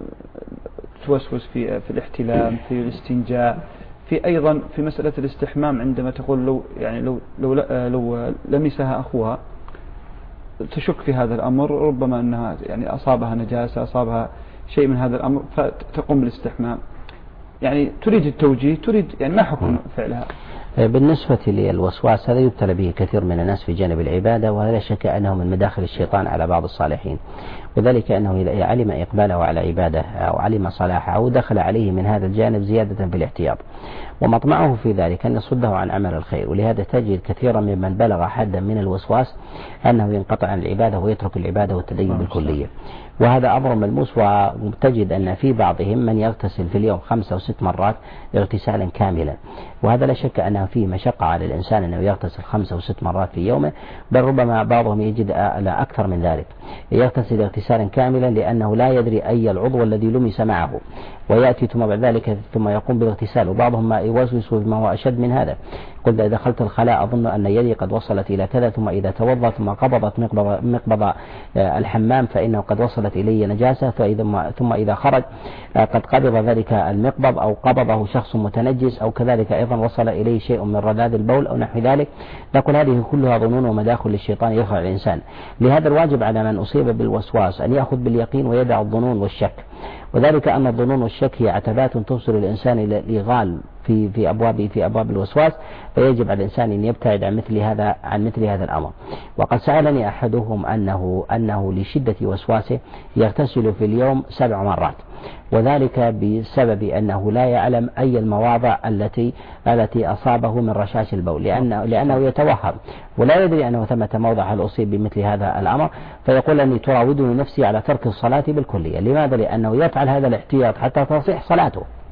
توسوس في الاحتلام، في الاستنجاء، في أيضا في مسألة الاستحمام، عندما تقول لو لمسها أخوها تشك في هذا الأمر، ربما أنها يعني أصابها نجاسة، أصابها شيء من هذا الأمر، فتقوم بالاستحمام. يعني تريد التوجيه، تريد يعني ما حكم فعلها؟ بالنسبة للوسواس هذا يبتلى به كثير من الناس في جانب العبادة، ولا شك أنه من مداخل الشيطان على بعض الصالحين، وذلك أنه إذا علم إقباله على عبادة أو علم صلاحه أو دخل عليه من هذا الجانب زيادة في الاحتياط، ومطمعه في ذلك أن يصده عن عمل الخير. ولهذا تجد كثيرا ممن بلغ حدا من الوسواس أنه ينقطع عن العبادة ويترك العبادة والتدين بالكلية، وهذا أمر ملموس. وتجد أن في بعضهم من يغتسل في اليوم 5 أو 6 مرات اغتسالا كاملا، وهذا لا شك أنه فيه مشقة على الإنسان أنه يغتسل 5 أو 6 مرات في يومه، بل ربما بعضهم يجد أكثر من ذلك، يغتسل اغتسالا كاملا لأنه لا يدري أي العضو الذي لمس معه، ويأتي ثم بعد ذلك ثم يقوم بالاغتسال. وبعضهم ما يوسوس بما هو أشد من هذا، قلت إذا دخلت الخلاء أظن أن يدي قد وصلت إلى كذا، ثم إذا توضأ ثم قبضت مقبض الحمام فإنه قد وصلت إليه نجاسة، ثم إذا خرج قد قبض ذلك المقبض أو قبضه شخص متنجس، أو كذلك أيضا وصل إليه شيء من رذاذ البول أو نحو ذلك. نقول هذه كلها ظنون ومداخل للشيطان يخدع الإنسان. لهذا الواجب على من أصيب بالوسواس أن يأخذ باليقين ويدع الظنون والشك، وذلك أن الظنون والشك هي عتبات توصل الإنسان إلى الإغال في أبواب الوسواس، فيجب على الإنسان أن يبتعد عن مثل هذا الأمر. وقد سألني أحدهم أنه لشدة وسواسه يغتسل في اليوم 7 مرات، وذلك بسبب أنه لا يعلم أي المواضع التي أصابه من رشاش البول، لأنه يتوهم ولا يدري أنه ثمة موضع هل أصيب بمثل هذا الأمر، فيقول أني تراودني نفسي على ترك الصلاة بالكلية. لماذا؟ لأنه يفعل هذا الاحتياط حتى تصح صلاته.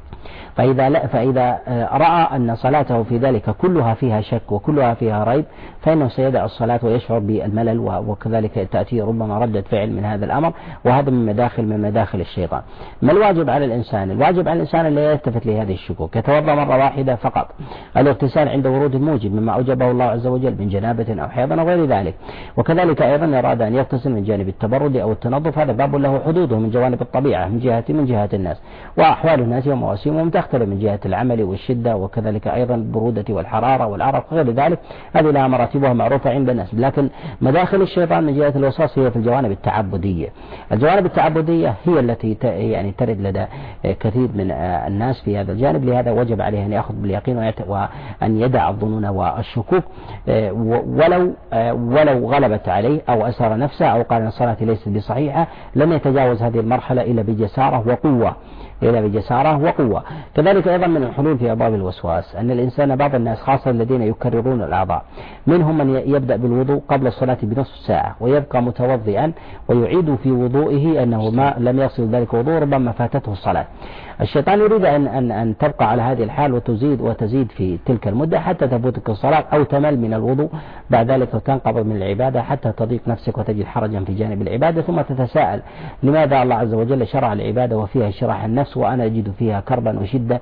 فإذا رأى أن صلاته في ذلك كلها فيها شك وكلها فيها ريب فإنه سيدع الصلاة ويشعر بالملل، وكذلك تأتي ربما ردة فعل من هذا الأمر، وهذا من مداخل الشيطان. ما الواجب على الإنسان؟ الواجب على الإنسان أن لا يلتفت لهذه الشكوك، يتوضأ مرة واحدة فقط، الاغتسال عند ورود الموجب مما أوجبه الله عز وجل من جنابة أو حيض أو غير ذلك، وكذلك أيضا أراد أن يغتسل من جانب التبرد أو التنظف، هذا باب له حدوده من جوانب الطبيعة من جهة الناس، وأحوال الناس ومواسمهم تختلف من جهة العمل والشدة، وكذلك أيضا البرودة والحرارة والعرق وغير ذلك، هذه لها مراتبها معروفة عند الناس. لكن مداخل الشيطان من جهة الوسواس هي في الجوانب التعبدية. الجوانب التعبدية هي التي يعني ترد لدى كثير من الناس في هذا الجانب، لهذا وجب عليه أن يأخذ باليقين وأن يدع الظنون والشكوك، ولو غلبت عليه أو أسر نفسه أو قال أن الصلاة ليست بصحيحة، لم يتجاوز هذه المرحلة إلا بجسارة وقوة. كذلك أيضا من الحلول في أبواب الوسواس أن الإنسان، بعض الناس خاصة الذين يكررون الأعضاء، منهم من يبدأ بالوضوء قبل الصلاة بنصف ساعة ويبقى متوضئا ويعيد في وضوئه أنه ما لم يصل ذلك وضوء، ربما فاتته الصلاة. الشيطان يريد أن تبقى على هذه الحال وتزيد في تلك المدة حتى تفوتك الصلاة أو تمل من الوضوء بعد ذلك وتنقبض من العبادة حتى تضيق نفسك وتجد حرجا في جانب العبادة، ثم تتساءل لماذا الله عز وجل شرع العبادة وفيها شرح النفس وأنا أجد فيها كربا وشدة،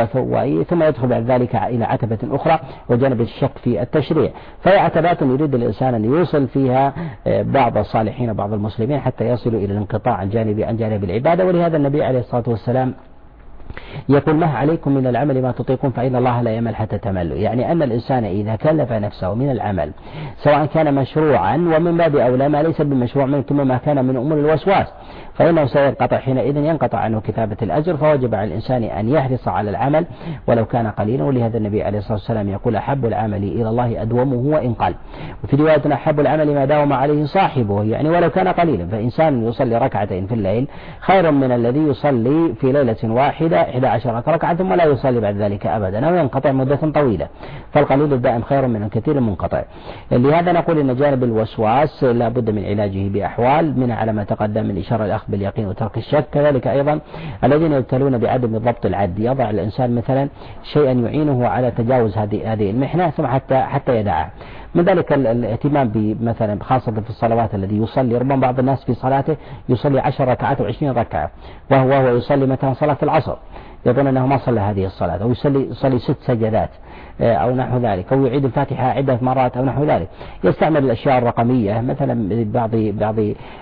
ثم يدخل بعد ذلك إلى عتبة أخرى وجانب الشك في التشريع. فهي عتبات يريد الإنسان أن يوصل فيها بعض الصالحين وبعض المسلمين حتى يصلوا إلى الانقطاع عن جانب العبادة. ولهذا النبي عليه الصلاة والسلام يقول: ما عليكم من العمل ما تطيقون فإن الله لا يمل حتى تملوا، يعني أن الإنسان إذا كلف نفسه من العمل سواء كان مشروعا، ومن باب أولى ما ليس بمشروع منه ثم ما كان من أمور الوسواس، فإنه سينقطع حينئذ، ينقطع عنه كتابة الأجر، فوجب على الإنسان أن يحرص على العمل ولو كان قليلا. ولهذا النبي عليه الصلاة والسلام يقول: أحب العمل إلى الله أدومه وإن قل، وفي رواية أحب العمل ما داوم عليه صاحبه، يعني ولو كان قليلا. فإنسان يصلي ركعتين في الليل خير من الذي يصلي في ليلة واحدة 11 ركعة ثم لا يصلي بعد ذلك أبدا أو ينقطع مدة طويلة، فالقليل الدائم خير من الكثير المنقطع. لهذا نقول إن جانب الوسواس لا بد من علاجه بأحوال، منها على ما تقدم من إشارة الأخذ باليقين وترك الشك. كذلك أيضا الذين يبتلون بعدم ضبط العد، يضع الإنسان مثلا شيئا يعينه على تجاوز هذه المحنة ثم حتى يدعها. من ذلك الاهتمام بمثلا خاصة في الصلوات، الذي يصلي ربما بعض الناس في صلاته يصلي 10 ركعات و20 ركعة، وهو يصلي مثلا صلاة العصر يظن أنه ما صلى هذه الصلاة، أو يصلي 6 سجدات أو نحو ذلك، أو يعيد الفاتحة عدة مرات أو نحو ذلك، يستعمل الأشياء الرقمية مثلا بعض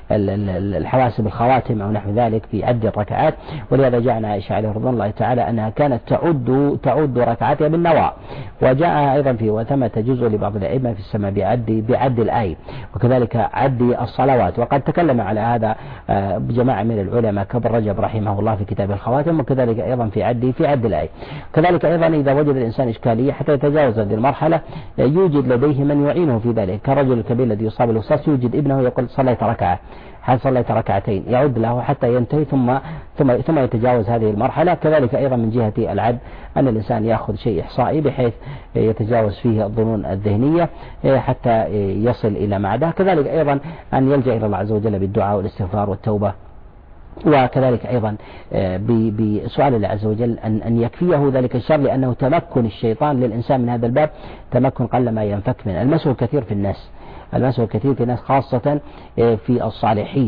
الحواسب الخواتم أو نحو ذلك في عد الركعات. ولهذا جاءنا عائشة عليه رضوان الله تعالى أنها كانت تعد ركعاتها بالنواة، وجاء أيضا في وثمة جزء لبعض الأئمة في السماء بعد الآية، وكذلك عد الصلوات. وقد تكلم على هذا جماعة من العلماء كابن رجب رحمه الله في كتاب الخواتم، وكذلك أيضا في عد الآية. كذلك أيضا إذا وجد الإنسان إشكالية حتى يتجاوز هذه المرحلة يوجد لديه من يعينه في ذلك، كرجل الكبير الذي يصاب بالوسواس يوجد ابنه يقول: صليت ركعة، هل صليت ركعتين، يعد له حتى ينتهي ثم يتجاوز هذه المرحلة. كذلك أيضا من جهة العد أن الإنسان يأخذ شيء إحصائي بحيث يتجاوز فيه الظنون الذهنية حتى يصل إلى معده. كذلك أيضا أن يلجأ إلى الله عز وجل بالدعاء والاستغفار والتوبة، وكذلك أيضا بسؤال الله عز وجل أن يكفيه ذلك الشر، لأنه تمكن الشيطان للإنسان من هذا الباب تمكن قل ما ينفك منه. المسه كثير في الناس خاصة في الصالحين،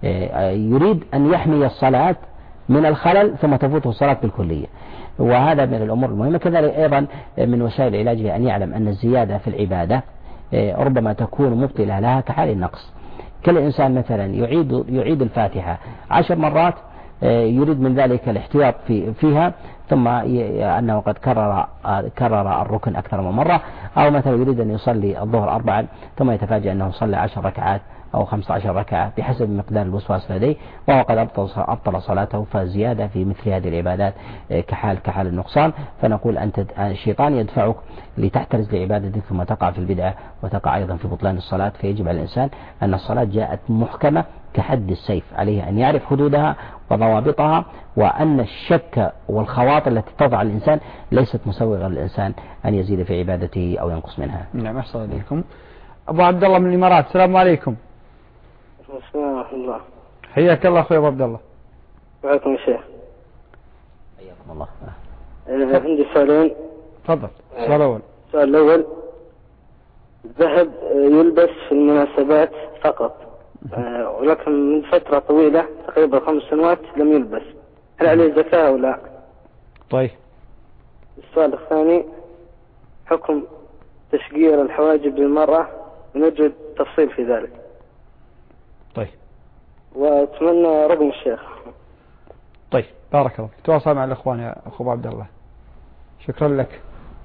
يريد أن يحمي الصلاة من الخلل ثم تفوته الصلاة بالكلية، وهذا من الأمور المهمة. كذلك أيضا من وسائل علاجه أن يعلم أن الزيادة في العبادة ربما تكون مبطلة لها كحال النقص. كل إنسان مثلا يعيد الفاتحة 10 مرات، يريد من ذلك الاحتياط فيها، ثم أنه قد كرر الركن أكثر من مرة، أو مثلا يريد أن يصلي الظهر 4 ثم يتفاجأ أنه صلى 10 ركعات أو 15 ركعة بحسب مقدار الوسواس لديه، وهو قد أبطل صلاته. فزيادة في مثل هذه العبادات كحال النقصان. فنقول أنت الشيطان يدفعك لتحترز لعبادتك ثم تقع في البدعة وتقع أيضا في بطلان الصلاة. فيجب على الإنسان أن الصلاة جاءت محكمة كحد السيف، عليه أن يعرف حدودها وضوابطها، وأن الشك والخواطر التي تضع الإنسان ليست مسوغة للإنسان أن يزيد في عبادته أو ينقص منها. نعم، أحسن عليكم. أبو عبد الله من الإمارات، السلام عليكم. السلام ورحمة الله. حياك الله أخوي أبو عبد الله. وعليكم السلام. حياكم الله. عندي سؤالين. تفضل. السؤال الأول. السؤال الأول، الذهب يلبس في المناسبات فقط، ولكن من فترة طويلة تقريبا 5 سنوات لم يلبس، هل عليه زكاة أو لا؟ طيب. السؤال الثاني، حكم تشقير الحواجب للمرأة، ونجد تفصيل في ذلك. طيب. وأتمنى رقم الشيخ. طيب بارك الله فيك. تواصل مع الأخوان يا أخو عبد الله. شكرا لك.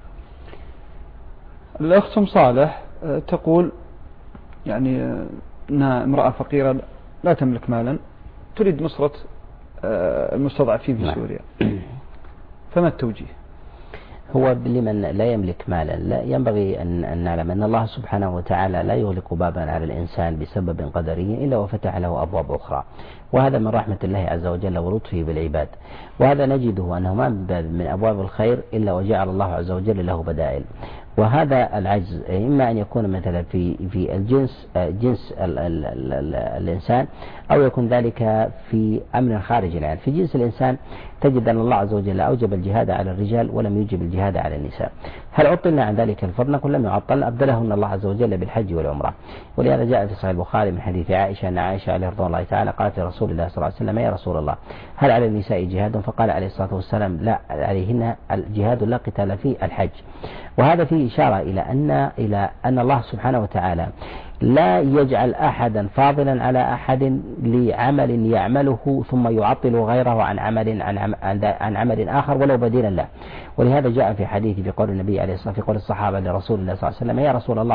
الأخت أم صالح تقول يعني أنها امرأة فقيرة لا تملك مالا، تريد نصرة المستضعفين في سوريا، فما التوجيه؟ هو لمن لا يملك مالا لا ينبغي أن نعلم أن الله سبحانه وتعالى لا يغلق بابا على الإنسان بسبب قدري إلا وفتح له أبواب أخرى، وهذا من رحمة الله عز وجل ولطفه بالعباد، وهذا نجده أنه ما من أبواب الخير إلا وجعل الله عز وجل له بدائل. وهذا العجز إما أن يكون مثلا في جنس الإنسان، أو يكون ذلك في أمر خارج العين. في جنس الإنسان تجد أن الله عز وجل أوجب الجهاد على الرجال ولم يوجب الجهاد على النساء. هل عطلنا عن ذلك الفضل؟ نقول لم يعطل، أبدلهن الله عز وجل بالحج والعمرة. ولهذا جاء في صحيح البخاري من حديث عائشة أن عائشة عليه رضوان الله تعالى قالت لرسول الله صلى الله عليه وسلم: يا رسول الله، هل على النساء جهاد؟ فقال عليه الصلاة والسلام: لا، عليهن الجهاد لا قتال فيه، الحج. وهذا فيه إشارة إلى أن الله سبحانه وتعالى لا يجعل أحدا فاضلا على أحد لعمل يعمله ثم يعطل غيره عن عمل آخر ولو بديلا له. ولهذا جاء في حديث في قول النبي عليه الصلاة والسلام، في قول الصحابة لرسول الله صلى الله عليه وسلم: يا رسول الله،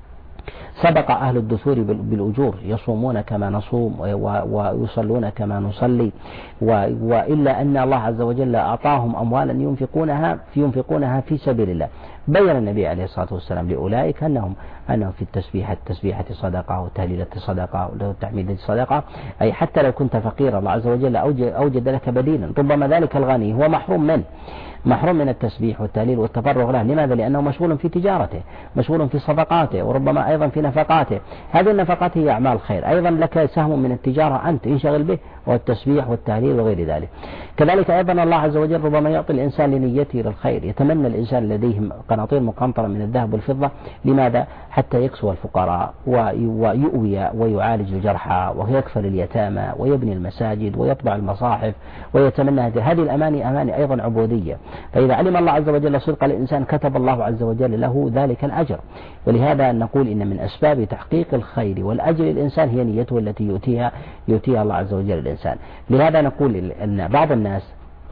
سبق أهل الدثور بالأجور، يصومون كما نصوم ويصلون كما نصلي، وإلا أن الله عز وجل أعطاهم أموالا ينفقونها في سبيل الله. بين النبي عليه الصلاة والسلام لأولئك أنهم في التسبيحة صدقة، والتهليلة صدقة، والتحميدة صدقة، أي حتى لو كنت فقيرا الله عز وجل أوجد لك بديلا. ربما ذلك الغني هو محروم من التسبيح والتهليل والتفرغ له. لماذا؟ لأنه مشغول في تجارته، مشغول في صدقاته، وربما أيضا في نفقاته. هذه النفقات هي أعمال خير، أيضا لك سهم من التجارة أنت انشغل به، والتسبيح والتهليل وغير ذلك. كذلك أيضا الله عز وجل ربما يعطي الإنسان لنيته للخير. يتمنى الإنسان لديهم قناطير مقنطرة من الذهب والفضة، لماذا؟ حتى يكسو الفقراء ويؤوي ويعالج الجرحى ويكفل اليتامى ويبني المساجد ويطبع المصاحف، ويتمنى هذه الأماني أيضا عبودية. فإذا علم الله عز وجل صدق الإنسان كتب الله عز وجل له ذلك الأجر. ولهذا نقول إن من أسباب تحقيق الخير والأجر للإنسان هي نيته التي يؤتيها الله عز وجل الإنسان. لهذا نقول أن بعض الناس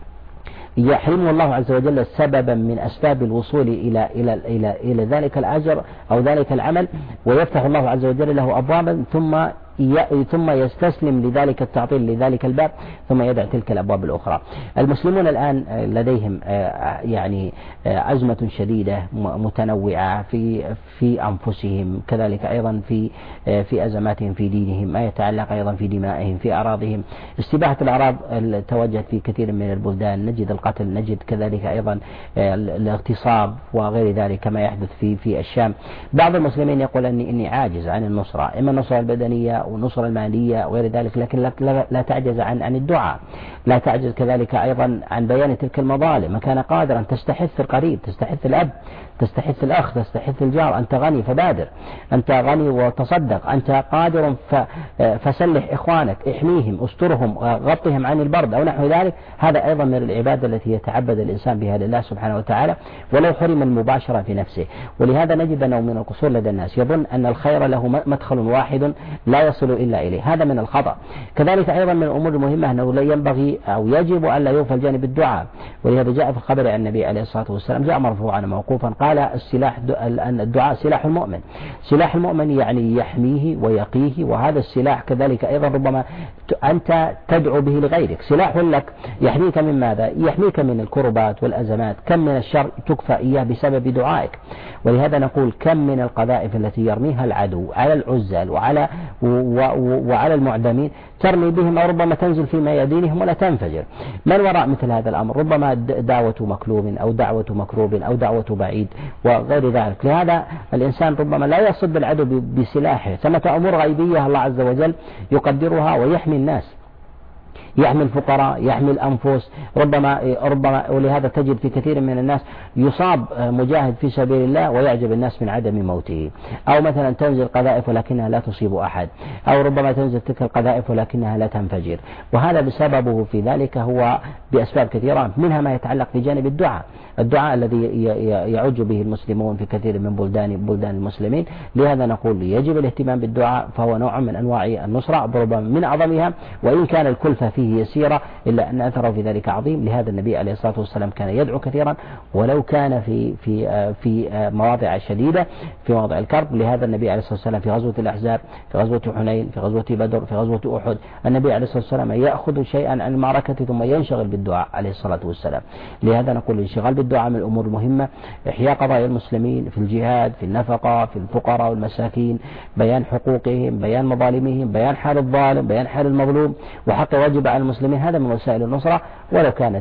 يحرمه الله عز وجل سببا من أسباب الوصول إلى ذلك الأجر أو ذلك العمل، ويفتح الله عز وجل له أبوابا ثم يستسلم لذلك التعطيل لذلك الباب، ثم يدع تلك الأبواب الأخرى. المسلمون الآن لديهم يعني أزمة شديدة متنوعة في أنفسهم، كذلك أيضا في أزماتهم في دينهم، ما يتعلق أيضا في دمائهم، في أراضهم. استباحة الأعراض توجهت في كثير من البلدان، نجد القتل، نجد كذلك أيضا الاغتصاب وغير ذلك كما يحدث في الشام. بعض المسلمين يقول إني عاجز عن النصرة، إما النصرة البدنية والنصرة المالية وغير ذلك، لكن لا تعجز عن الدعاء، لا تعجز كذلك أيضا عن بيان تلك المظالم. ما كان قادرا تستحث القريب، تستحث الأب، تستحث الأخ، تستحث الجار، أنت غني فبادر، أنت غني وتصدق، أنت قادر فسلح إخوانك، احميهم، استرهم، غطهم عن البرد أو نحو ذلك. هذا أيضا من العبادة التي يتعبد الإنسان بها لله سبحانه وتعالى ولو حرم المباشرة في نفسه. ولهذا نجد أنه من القصور لدى الناس يظن أن الخير له مدخل واحد لا يصل إلا إليه، هذا من الخطأ. كذلك أيضا من الأمور المهمة أنه لا ينبغي أو يجب أن لا يغفل جانب الدعاء. ولهذا جاء في الخبر عن النبي عليه الصلاة والسلام، جاء مرفوعا موقوفا، قال أن الدعاء سلاح المؤمن. سلاح المؤمن يعني يحميه ويقيه، وهذا السلاح كذلك أيضا ربما أنت تدعو به لغيرك. سلاح لك يحميك من ماذا؟ يحميك من الكربات والأزمات. كم من الشر تكفى إياه بسبب دعائك. ولهذا نقول كم من القذائف التي يرميها العدو على العزال وعلى المعدمين ترمي بهم، أو ربما تنزل في ميادينهم ولا تنفجر. من وراء مثل هذا الأمر؟ ربما دعوة مكلوب أو دعوة مكروب أو دعوة بعيد وغير ذلك. لهذا الإنسان ربما لا يصد العدو بسلاحه. ثمة أمور غيبية الله عز وجل يقدرها ويحمي الناس، يحمي الفقراء، يحمي الأنفس، ربما ولهذا تجد في كثير من الناس يصاب مجاهد في سبيل الله ويعجب الناس من عدم موته، أو مثلا تنزل قذائف ولكنها لا تصيب أحد، أو ربما تنزل تلك القذائف ولكنها لا تنفجر، وهذا بسببه في ذلك هو بأسباب كثيرة، منها ما يتعلق بجانب الدعاء الذي يعج به المسلمون في كثير من بلدان المسلمين. لهذا نقول يجب الاهتمام بالدعاء، فهو نوع من أنواع النصرة ربما من أعظمها، وإن كان الكلفة فيه يسيرة إلا أن أثره في ذلك عظيم. لهذا النبي عليه الصلاة والسلام كان يدعو كثيرا ولو كان في مواضع شديدة، في مواضع الكرب. لهذا النبي عليه الصلاة والسلام في غزوة الأحزاب، في غزوة حنين، في غزوة بدر، في غزوة أحد، النبي عليه الصلاة والسلام يأخذ شيئا عن المعركة ثم ينشغل بالدعاء عليه الصلاة والسلام. لهذا نقول الانشغال بالدعاء من الأمور المهمة، إحياء قضايا المسلمين في الجهاد، في النفقة، في الفقراء والمساكين، بيان حقوقهم، بيان مظالمهم، بيان حال الظالم، بيان حال المظلوم، وحق واجب على المسلمين. هذا من وسائل النصرة، ولو كانت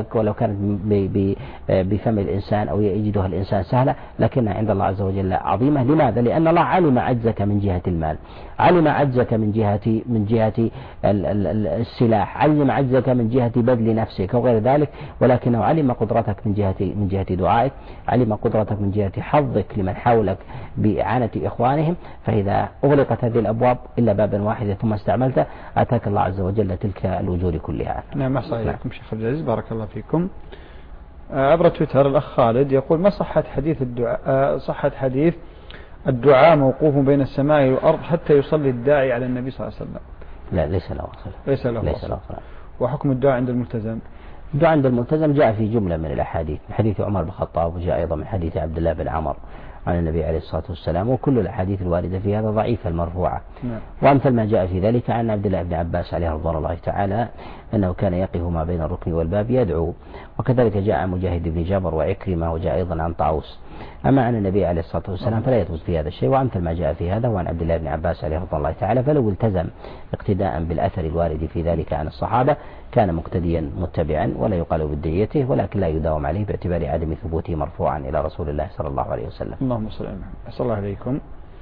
بفم الإنسان أو يجدها الإنسان سهلة، لكنها عند الله عز وجل عظيمة. لماذا؟ لأن الله علم عجزك من جهة المال، علم عجزك من جهة السلاح، علم عجزك من جهة بذل نفسك وغير ذلك، ولكنه علم قدرتك من جهة دعائك، علم قدرتك من جهة حظك لمن حولك بإعانة إخوانهم. فإذا أغلقت هذه الأبواب إلا بابا واحدا ثم استعملته، أتاك الله عز وجل تلك الوجوه كلها. نعم، أحسن إليكم شيخ عبد العزيز، بارك الله فيكم. عبر تويتر الأخ خالد يقول: ما صحة حديث الدعاء موقوف بين السماء والأرض حتى يصلي الداعي على النبي صلى الله عليه وسلم؟ لا، ليس له أصل. وحكم الدعاء عند الملتزم؟ الدعاء عند الملتزم جاء في جملة من الأحاديث، من حديث عمر بن الخطاب، وجاء أيضا من حديث عبد الله بن عمر عن النبي عليه الصلاة والسلام، وكل الأحاديث الواردة في هذا ضعيفة المرفوعة. وأمثل ما جاء في ذلك عن عبد الله بن عباس عليه رضوان الله تعالى أنه كان يقف ما بين الركن والباب يدعو، وكذلك جاء عن مجاهد بن جبر وعكرمة، وجاء أيضا عن طاووس. أما عن النبي عليه الصلاة والسلام فلا يثبت في هذا الشيء. وأمثل ما جاء في هذا وعن عبد الله بن عباس عليه رضوان الله تعالى، فلو التزم اقتداء بالأثر الوارد في ذلك عن الصحابة كان مقتديا متبعا، ولا يقال بدعيته، ولكن لا يداوم عليه باعتبار عدم ثبوته مرفوعا إلى رسول الله صلى الله عليه وسلم. اللهم صل على محمد. أسأل الله عليكم.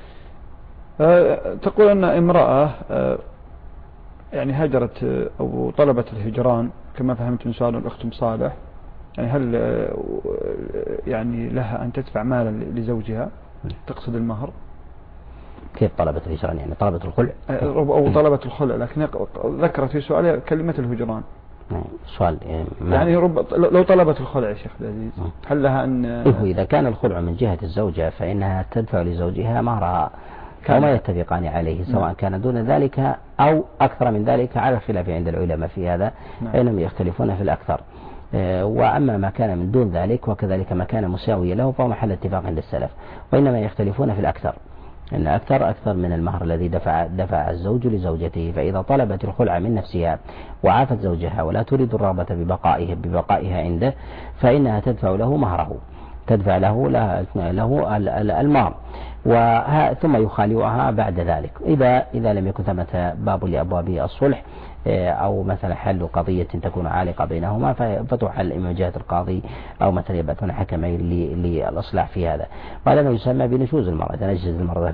تقول أن امرأة يعني هجرت أو طلبت الهجران كما فهمت من سؤال الأخت صالح، يعني هل يعني لها أن تدفع مالا لزوجها؟ تقصد المهر؟ كيف طلبت الهجران؟ يعني طلبت الخلع أو طلبت الخلع، لكن ذكرت في سؤالها كلمة الهجران. سؤال يعني لو طلبت الخلع يا شيخ العزيز هل لها أن إذا كان الخلع من جهة الزوجة فإنها تدفع لزوجها مهرها وما يتفقان عليه، سواء كان دون ذلك أو أكثر من ذلك، على الخلاف عند العلماء في هذا، فإنهم يختلفون في الأكثر. وأما ما كان من دون ذلك وكذلك ما كان مساويا له فهو محل اتفاق عند السلف، وإنما يختلفون في الأكثر، إن أكثر من المهر الذي دفع الزوج لزوجته. فإذا طلبت الخلع من نفسها وعافت زوجها ولا تريد الرغبة ببقائها عنده، فإنها تدفع له مهره، تدفع له المهر، ثم يخالعها بعد ذلك. إذا لم يكن ثمة باب لأبواب الصلح أو مثلا حل قضية تكون عالقة بينهما فتحل من جهة القاضي، أو مثلا يبعثون حكمين للإصلاح في هذا. وهذا ما يسمى بنشوز المرأة، تنجز المرأة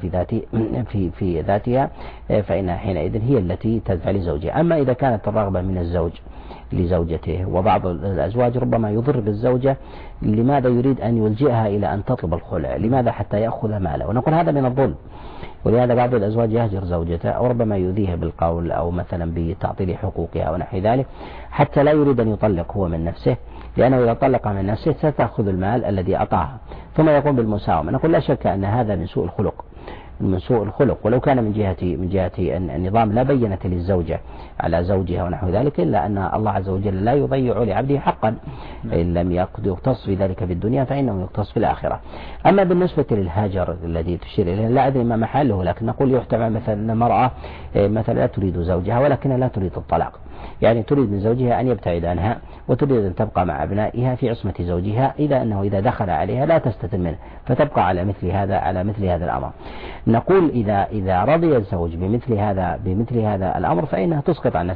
في ذاتها، فإنها حينئذ هي التي تدفع لزوجها. أما إذا كانت الرغبة من الزوج لزوجته، وبعض الأزواج ربما يضر بالزوجة، لماذا يريد أن يلجئها إلى أن تطلب الخلع؟ لماذا؟ حتى يأخذ ماله، ونقول هذا من الظلم. ولهذا بعض الأزواج يهجر زوجته أو ربما يؤذيها بالقول أو مثلا بتعطيل حقوقها ونحو ذلك، حتى لا يريد أن يطلق هو من نفسه، لأنه إذا طلق من نفسه ستأخذ المال الذي أعطاها ثم يقوم بالمساومة. نقول لا شك أن هذا من سوء الخلق، ولو كان من جهة النظام لا بينة للزوجة على زوجها ونحو ذلك، إلا أن الله عز وجل لا يضيع لعبده حقا، إن لم يقتص في ذلك في الدنيا فإنه يقتص في الآخرة. أما بالنسبة للهاجر الذي تشير إليه لا أدري ما محله، لكن نقول يحتمل مثلا المرأة مثلا لا تريد زوجها ولكنها لا تريد الطلاق، يعني تريد من زوجها أن يبتعد عنها وتريد أن تبقى مع أبنائها في عصمة زوجها، إذا دخل عليها لا تستتر منه فتبقى على مثل هذا الأمر. نقول إذا رضي الزوج بمثل هذا الأمر فإنها تسقط عن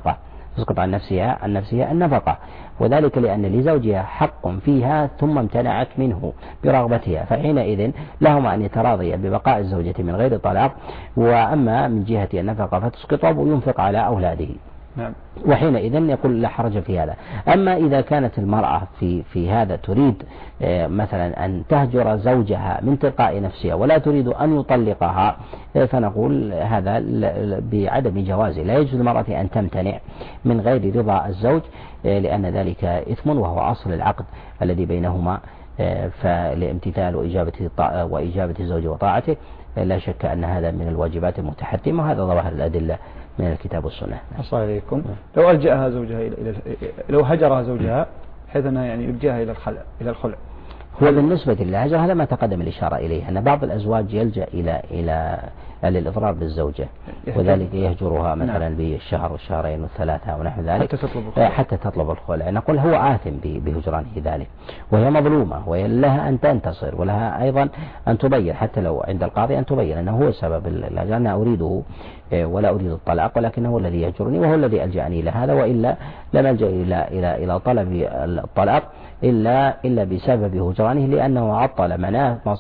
نفسها النفقة، وذلك لأن لزوجها حق فيها ثم امتنعت منه برغبتها، فحينئذ لهما أن يتراضيا ببقاء الزوجة من غير طلاق، وأما من جهة النفقة فتسقطه وينفق على أولاده. نعم. وحينئذ يقول لا حرج في هذا. أما إذا كانت المرأة في هذا تريد مثلا أن تهجر زوجها من تلقاء نفسها ولا تريد أن يطلقها، فنقول هذا بعدم جوازه. لا يجوز للمرأة أن تمتنع من غير رضا الزوج، لأن ذلك إثم وهو أصل العقد الذي بينهما، فلامتثال وإجابة الزوج وطاعته لا شك أن هذا من الواجبات المتحتمة، وهذا ظواهر الأدلة من الكتاب والسنة. أصلي عليكم. لو ألجأها زوجها لو هجرها زوجها بحيث أنها يعني يلجأها إلى الخلع، هو بالنسبة للهجر هذا ما تقدم الإشارة إليه، أن بعض الأزواج يلجأ إلى الإضرار بالزوجة، وذلك يهجرها مثلا بالشهر والشهرين والثلاثة ونحو ذلك حتى تطلب الخلع. نقول هو آثم بهجرانه ذلك، وهي مظلومة ولها أن تنتصر، ولها أيضا أن تبين حتى لو عند القاضي أن تبين أنه هو سبب الهجر، أنا أريده ولا أريد الطلاق، ولكنه هو الذي يهجرني وهو الذي ألجأني إلى هذا، وإلا لم ألجأ إلى طلب الطلاق إلا بسبب هجرانه، لأنه عطل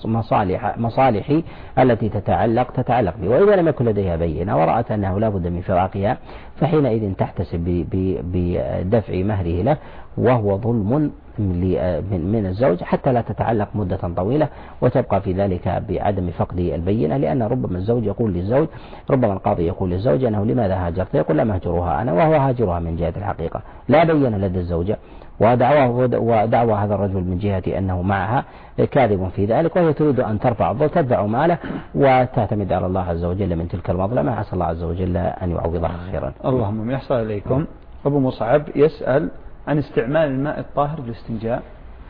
مصالحي التي تتعلق به. وإذا لم يكن لديها بينة ورأت أنه لا بد من فراقها، فحينئذ تحتسب بدفع مهره له، وهو ظلم من الزوج حتى لا تتعلق مدة طويلة وتبقى في ذلك بعدم فقد البينة، لأن ربما الزوج يقول للزوج، ربما القاضي يقول للزوج أنه لماذا هاجرت، يقول لم أهجرها أنا، وهو هاجرها من جهة الحقيقة، لا بين لدى الزوجة، ودعوى هذا الرجل من جهة أنه معها كاذب في ذلك، وهي تريد أن ترفع وتدفع ماله وتعتمد على الله عز وجل من تلك المظلمة، عسى الله عز وجل أن يعوضها خيرا. اللهم يحصل إليكم. أبو مصعب يسأل عن استعمال الماء الطاهر للاستنجاء.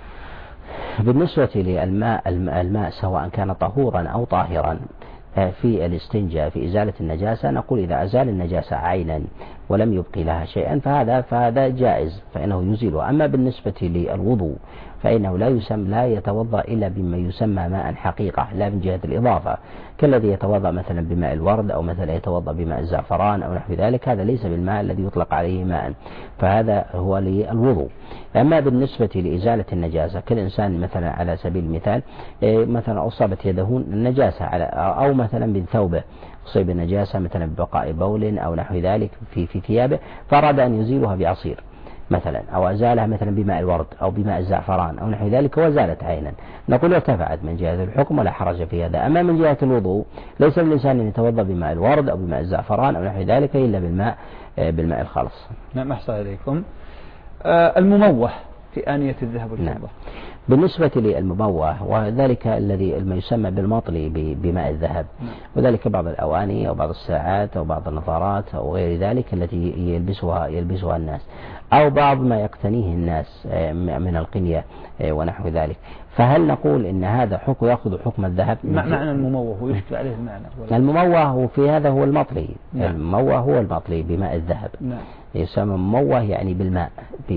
بالنسبة للماء سواء كان طهورا أو طاهرا في الاستنجاء في إزالة النجاسة، نقول إذا أزال النجاسة عينا ولم يبقي لها شيئا فهذا جائز، فإنه يزيله. أما بالنسبة للوضوء فإنه لا يتوضأ إلا بما يسمى ماء حقيقة، لا من جهة الإضافة، كالذي يتوضأ مثلا بماء الورد أو مثلا يتوضأ بماء الزعفران أو نحو ذلك، هذا ليس بالماء الذي يطلق عليه ماء، فهذا هو للوضوء. أما بالنسبة لإزالة النجاسة كالإنسان مثلا على سبيل المثال مثلا أصابت يده النجاسة أو مثلا بثوبه أصيب النجاسة مثلا ببقاء بول أو نحو ذلك في ثيابه، فأراد أن يزيلها بعصير مثلا، أو أزالها مثلا بماء الورد أو بماء الزعفران أو نحو ذلك وزالت عينا، نقول ارتفعت من جهة الحكم ولا حرج في هذا. أما من جهة الوضوء ليس للإنسان أن يتوضأ بماء الورد أو بماء الزعفران أو نحو ذلك إلا بالماء الخالص. نعم أحسن إليكم. المموه في آنية الذهب والفضة. نعم. بالنسبة للمموه وذلك الذي ما يسمى بالمطلي بماء الذهب، وذلك بعض الأواني أو بعض الساعات أو بعض النظارات أو غير ذلك التي يلبسها الناس، أو بعض ما يقتنيه الناس من القنية ونحو ذلك، فهل نقول إن هذا يأخذ حكم الذهب؟ معنى المموه ويشكل عليه المعنى. المموه في هذا هو المطلي. نعم. المموه هو المطلي بماء الذهب. نعم. يسمى مموه يعني بالماء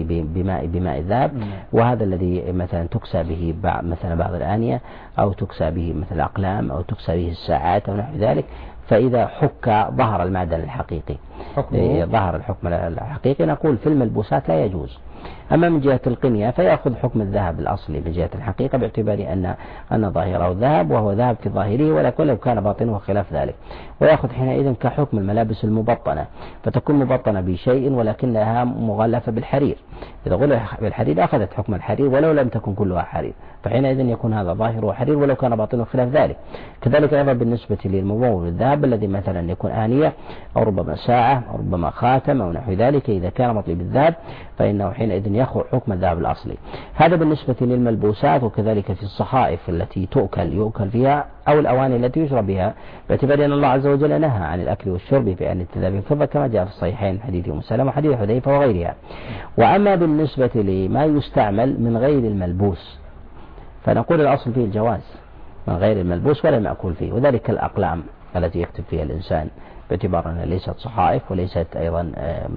بماء الذهب. نعم. وهذا الذي مثلا تكسى به مثلا بعض الآنية أو تكسى به مثل أقلام أو تكسى به الساعات أو نحو ذلك، فإذا حك ظهر المعدن الحقيقي، ظهر الحكم الحقيقي، نقول في الملبوسات لا يجوز. أما من جهة القنية فيأخذ حكم الذهب الأصلي من جهة الحقيقة، باعتبار أن ظاهره ذهب وهو ذهب في ظاهره ولو كان باطنه خلاف ذلك، ويأخذ حينئذ كحكم الملابس المبطنة، فتكون مبطنة بشيء ولكنها مغلفة بالحرير، إذا غلف بالحرير أخذت حكم الحرير ولو لم تكن كلها حرير، فحينئذ يكون هذا ظاهره حرير ولو كان باطنه خلاف ذلك. كذلك أيضا بالنسبة للممول الذهب الذي مثلا يكون آنية أو ربما ساعة أو ربما خاتم أو نحو ذلك، إذا كان مطلي بالذهب فإنه حينئذ يأخذ حكم الذهب الأصلي. هذا بالنسبة للملبوسات، وكذلك في الصحائف التي يؤكل فيها أو الأواني التي يشرب بها، باعتبار أن الله عز وجل نهى عن الأكل والشرب في آنية الذهب والفضة كما جاء في الصحيحين حديث أم سلمة وحديث حذيفة وغيرها. وأما بالنسبة لما يستعمل من غير الملبوس فنقول الأصل فيه الجواز من غير الملبوس ولا مأكول فيه، وذلك الأقلام التي يكتب فيها الإنسان باعتبار أنها ليست صحائف وليست أيضا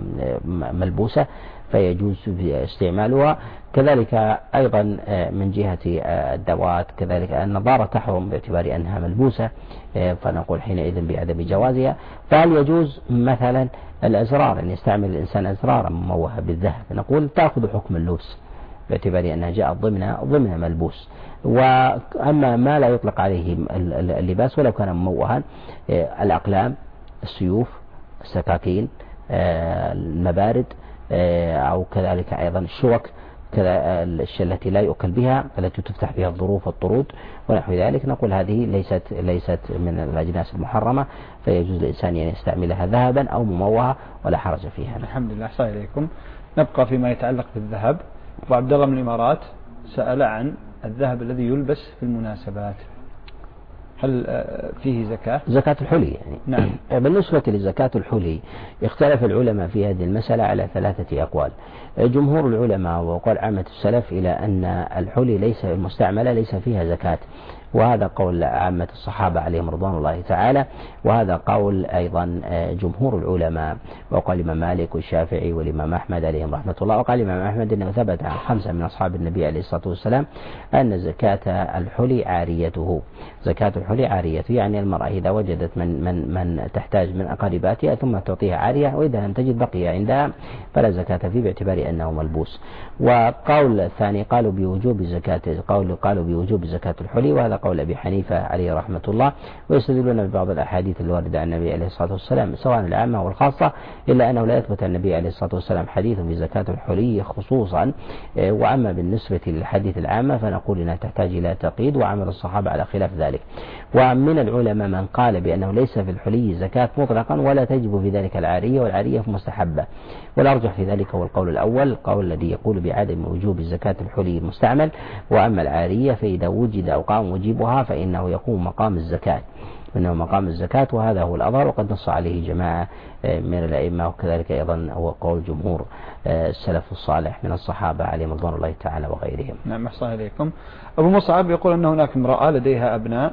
ملبوسة فيجوز استعمالها. كذلك أيضا من جهة الدوات كذلك النظارة تحرم باعتبار أنها ملبوسة، فنقول حينئذ بعدم جوازها. فهل يجوز مثلا الأزرار أن يستعمل الإنسان أزرارا مموهة بالذهب؟ نقول تأخذ حكم اللبس باعتبار أنها جاءت ضمن ملبوس. وأما ما لا يطلق عليه اللباس ولو كان مموها، الأقلام، السيوف، السكاكين، المبارد أو كذلك أيضا الشوك التي لا يؤكل بها، التي تفتح بها الظروف والطرود ونحو ذلك، نقول هذه ليست من الأجناس المحرمة، فيجوز للإنسان أن يستعملها ذهبا أو مموها ولا حرج فيها. الحمد لله. أحسن إليكم. نبقى فيما يتعلق بالذهب. أبو عبد الله من الإمارات سأل عن الذهب الذي يلبس في المناسبات، هل فيه زكاة؟ زكاة الحلي يعني. نعم. بالنسبة لزكاة الحلي اختلف العلماء في هذه المسألة على 3 أقوال. جمهور العلماء وقال عامة السلف إلى أن الحلي ليس المستعملة ليس فيها زكاة، وهذا قول عامة الصحابة عليهم رضوان الله تعالى، وهذا قول أيضا جمهور العلماء، وقال الإمام مالك والشافعي والإمام أحمد عليهم رحمة الله. وقال الإمام أحمد أنه ثبت عن 5 من أصحاب النبي عليه الصلاة والسلام أن زكاة الحلي عاريته. زكاة الحلي عاريته يعني المرأة إذا وجدت من تحتاج من أقارباتها ثم تعطيها عارية، وإذا لم تجد بقي عندها فلا زكاة فيه باعتبار أنه ملبوس. وقول الثاني قالوا بوجوب زكاة الحلي، وهذا قول أبي حنيفة عليه رحمة الله، ويستدلون ببعض الأحاديث الواردة عن النبي عليه الصلاة والسلام سواء العامة والخاصة، إلا أنه لا يثبت عن النبي عليه الصلاة والسلام حديث في زكاة الحلي خصوصا. وأما بالنسبة للحديث العامة فنقول إنها تحتاج إلى تقييد، وعمل الصحابة على خلاف ذلك. ومن العلماء من قال بأنه ليس في الحلي زكاة مطلقا ولا تجب في ذلك العارية، والعارية مستحبة، والأرجح في ذلك هو القول الأول، القول الذي يقول بعدم وجوب زكاة الحلي المستعمل. وأما العارية فإذا وجد أو قام وجيبها فإنه يقوم مقام الزكاة، إنه مقام الزكاة، وهذا هو الأظهر، وقد نص عليه جماعة من الأئمة، وكذلك أيضا هو قول جمهور السلف الصالح من الصحابة عليهم رضوان الله تعالى وغيرهم. نعم. أحسن إليكم. أبو مصعب يقول أن هناك امرأة لديها أبناء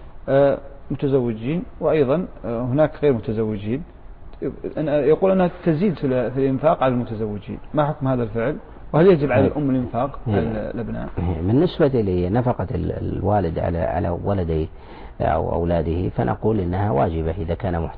متزوجين، وأيضا هناك غير متزوجين، يقول أنها تزيد في الإنفاق على المتزوجين، ما حكم هذا الفعل؟ وهل يجب على الأم الإنفاق على الأبناء؟ بالنسبة لنفقة الوالد على ولديه أو أولاده فنقول إنها واجبة إذا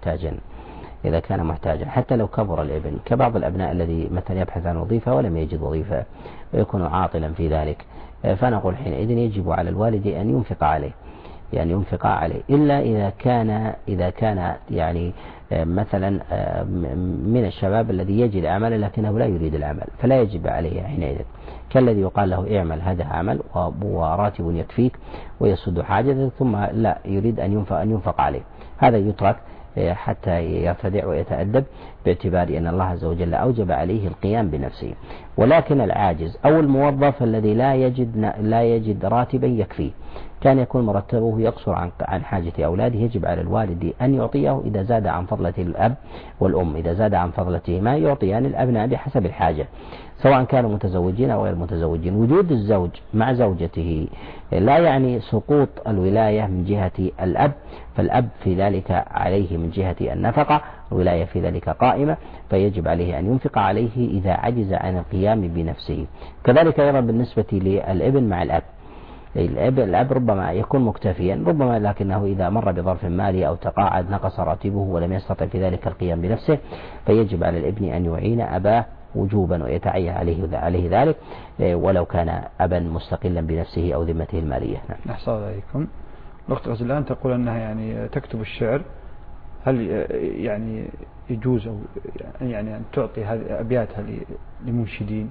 كان محتاجا حتى لو كبر الابن، كبعض الأبناء الذي مثلا يبحث عن وظيفة ولم يجد وظيفة ويكون عاطلا في ذلك، فنقول حينئذ يجب على الوالد أن ينفق عليه، يعني ينفق عليه، إلا إذا كان يعني مثلا من الشباب الذي يجد عملا لكنه لا يريد العمل، فلا يجب عليه حينئذ، كالذي يقال له اعمل هذا عمل وراتب يكفيك ويسد حاجتك ثم لا يريد أن ينفق عليه، هذا يترك حتى يرتدع ويتأدب، باعتبار أن الله عز وجل أوجب عليه القيام بنفسه. ولكن العاجز أو الموظف الذي لا يجد راتبا يكفيه، كان يكون مرتبه يقصر عن حاجة أولاده، يجب على الوالد أن يعطيه إذا زاد عن فضلة الأب والأم، إذا زاد عن فضلتهما يعطيان الأبناء بحسب الحاجة، سواء كانوا متزوجين أو غير متزوجين. وجود الزوج مع زوجته لا يعني سقوط الولاية من جهة الأب، فالأب في ذلك عليه من جهة النفقة، الولاية في ذلك قائمة، فيجب عليه أن ينفق عليه إذا عجز عن القيام بنفسه. كذلك أيضا بالنسبة للابن مع الأب، الأب ربما يكون مكتفيا، ربما لكنه إذا مر بظرف مالي أو تقاعد نقص راتبه ولم يستطع في ذلك القيام بنفسه، فيجب على الابن أن يعين أباه وجوبا ويتعين عليه ذلك، ولو كان أبا مستقلا بنفسه أو ذمته المالية. نعم. أحسن عليكم. الأخت غزلان تقول أنها يعني تكتب الشعر، هل يعني يجوز أو يعني أن تعطي هذه أبياتها لمنشدين؟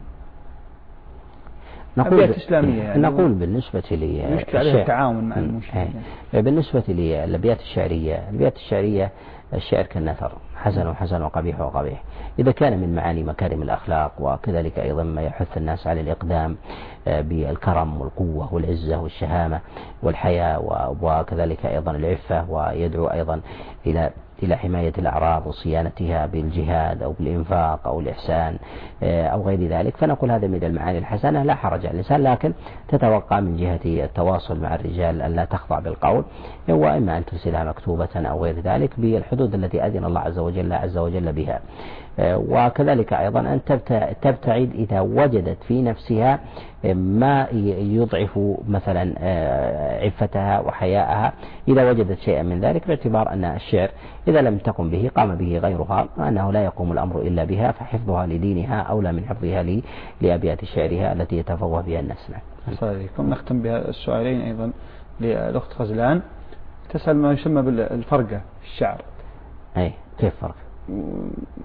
أبيات إسلامية يعني. نقول بالنسبة للشعر التعاون مع المنشدين، بالنسبة للأبيات الشعرية، الأبيات الشعرية الشعر كالنثر، حسن وقبيح وقبيح، إذا كان من معاني مكارم الأخلاق، وكذلك أيضا ما يحث الناس على الإقدام بالكرم والقوة والعزة والشهامة والحياة، وكذلك أيضا العفة، ويدعو أيضا إلى حماية الأعراض وصيانتها بالجهاد أو بالإنفاق أو الإحسان أو غير ذلك، فنقول هذا من المعاني الحسنة، لا حرج على الإنسان، لكن تتوقع من جهة التواصل مع الرجال أن لا تخضع بالقول، وإما أن ترسلها مكتوبة أو غير ذلك بالحدود التي أذن الله عز وجل بها. وكذلك أيضا أن تبتعد إذا وجدت في نفسها ما يضعف مثلا عفتها وحياءها، إذا وجدت شيئا من ذلك، باعتبار أن الشعر إذا لم تقم به قام به غيرها، وأنه لا يقوم الأمر إلا بها، فحفظها لدينها أولى من حفظها لأبيات شعرها التي يتفوه بها الناس. السلام عليكم. نختم بها السؤالين أيضا للأخت غزلان، تسأل ما يسمى بالفرقة في الشعر. أي كيف فرق؟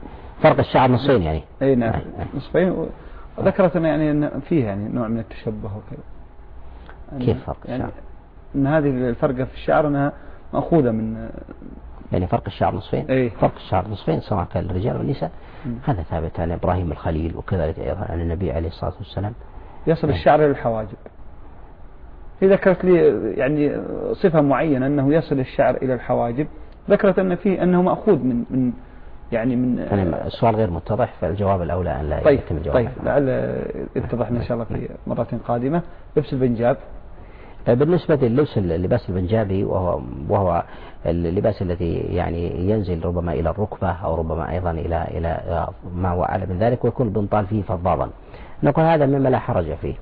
فرق الشعر نصفين يعني. اي نعم نصفين. وذكرت أن يعني أن فيه يعني نوع من التشبه وكذا. كيف فرق يعني الشعر؟ أن هذه الفرقة في الشعر أنها مأخوذة من يعني فرق الشعر نصفين. إيه؟ فرق الشعر نصفين سواء كان الرجال والنساء. هذا ثابت عن إبراهيم الخليل وكذلك أيضا عن النبي عليه الصلاة والسلام. يصل الشعر إلى الحواجب. هي ذكرت لي يعني صفة معينة أنه يصل الشعر إلى الحواجب. ذكرت أن فيه أنه مأخوذ من يعني السؤال غير متضح، فالجواب الأولى أن لا يتم الجواب. طيب لعل يتضحنا إن شاء الله في مرة قادمة. لبس البنجاب بالنسبة اللباس البنجابي وهو اللباس الذي يعني ينزل ربما إلى الركبة أو ربما أيضا إلى ما هو أعلى من ذلك، ويكون البنطال فيه فضاضا، نقول هذا مما لا حرج فيه،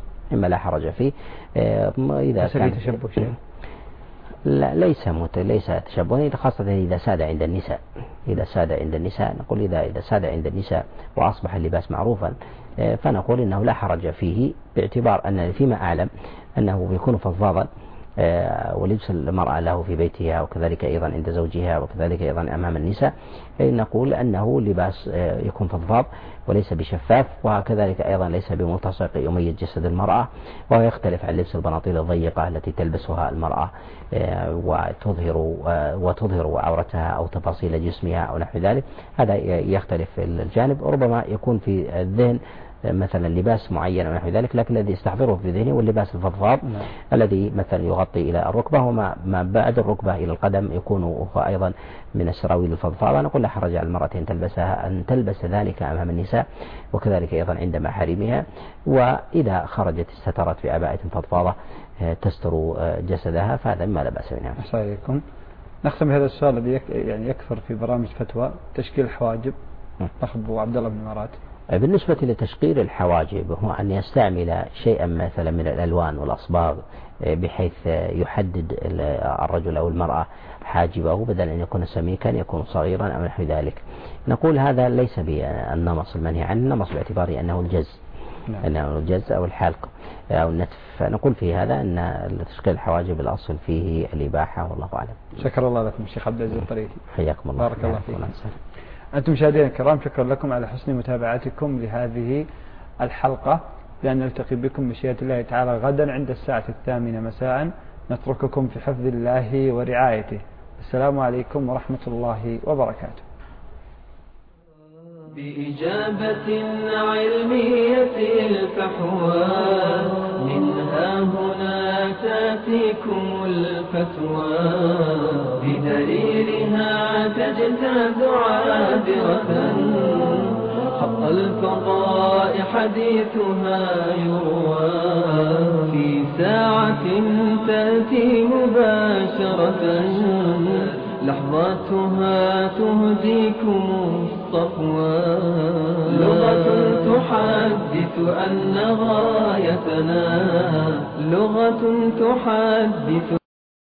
إذا كان تشبه شيء لا ليس تشبه، خاصة إذا ساد عند النساء، نقول إذا ساد عند النساء وأصبح اللباس معروفا فنقول إنه لا حرج فيه، باعتبار أن فيما أعلم أنه بيكون فضاضا، ولبس المرأة له في بيتها وكذلك أيضا عند زوجها وكذلك أيضا أمام النساء، نقول أنه لباس يكون فضفاض وليس بشفاف، وكذلك أيضا ليس بملتصق يميز جسد المرأة، وهو يختلف عن لبس البناطيل الضيقة التي تلبسها المرأة وتظهر عورتها أو تفاصيل جسمها أو نحو ذلك. هذا يختلف في الجانب، وربما يكون في الذهن مثلا لباس معين ونحو ذلك، لكن الذي يستحضره في ذهنه واللباس الفضفاض الذي مثلا يغطي إلى الركبة، وما بعد الركبة إلى القدم يكون هو أيضا من السراويل الفضفاضة. نقول لا حرج على المرأة أن تلبس ذلك أمام النساء وكذلك أيضا عند محارمها، وإذا خرجت استترت بعباءة فضفاضة تستر جسدها فهذا ما لا بأس منها. أحسن عليكم. نختم بهذا السؤال الذي يعني يكثر في برامج فتوى، تشكيل الحواجب، ناخذ أبو عبد الله بن مرات. بالنسبة لتشقير الحواجب هو أن يستعمل شيئا مثلا من الألوان والأصباغ بحيث يحدد الرجل أو المرأة حاجبه، بدل أن يكون سميكا يكون صغيرا أو نحو ذلك. نقول هذا ليس بالنمص المنهي عنه، النمص باعتباره أنه الجز، أنه الجز أو الحلق أو النتف، فنقول في هذا أن تشقير الحواجب الأصل فيه الإباحة والله أعلم. شكر الله لكم الشيخ عبد العزيز الطريفي، حياكم الله. بارك الله فيكم. أنتم مشاهدينا الكرام، شكرا لكم على حسن متابعتكم لهذه الحلقة، لأن نلتقي بكم بمشيئة الله تعالى غدا عند الساعة 8 مساء. نترككم في حفظ الله ورعايته. السلام عليكم ورحمة الله وبركاته. بإجابة علمية الفحوى منها هنا تأتيكم الفتوى، بدليلها تجتاز عابرة، حق الفضاء حديثها يروى، في ساعة تأتي مباشرة، لحظاتها تهديكم الصفوى، لغة تحدث أن غايتنا، لغة تحدث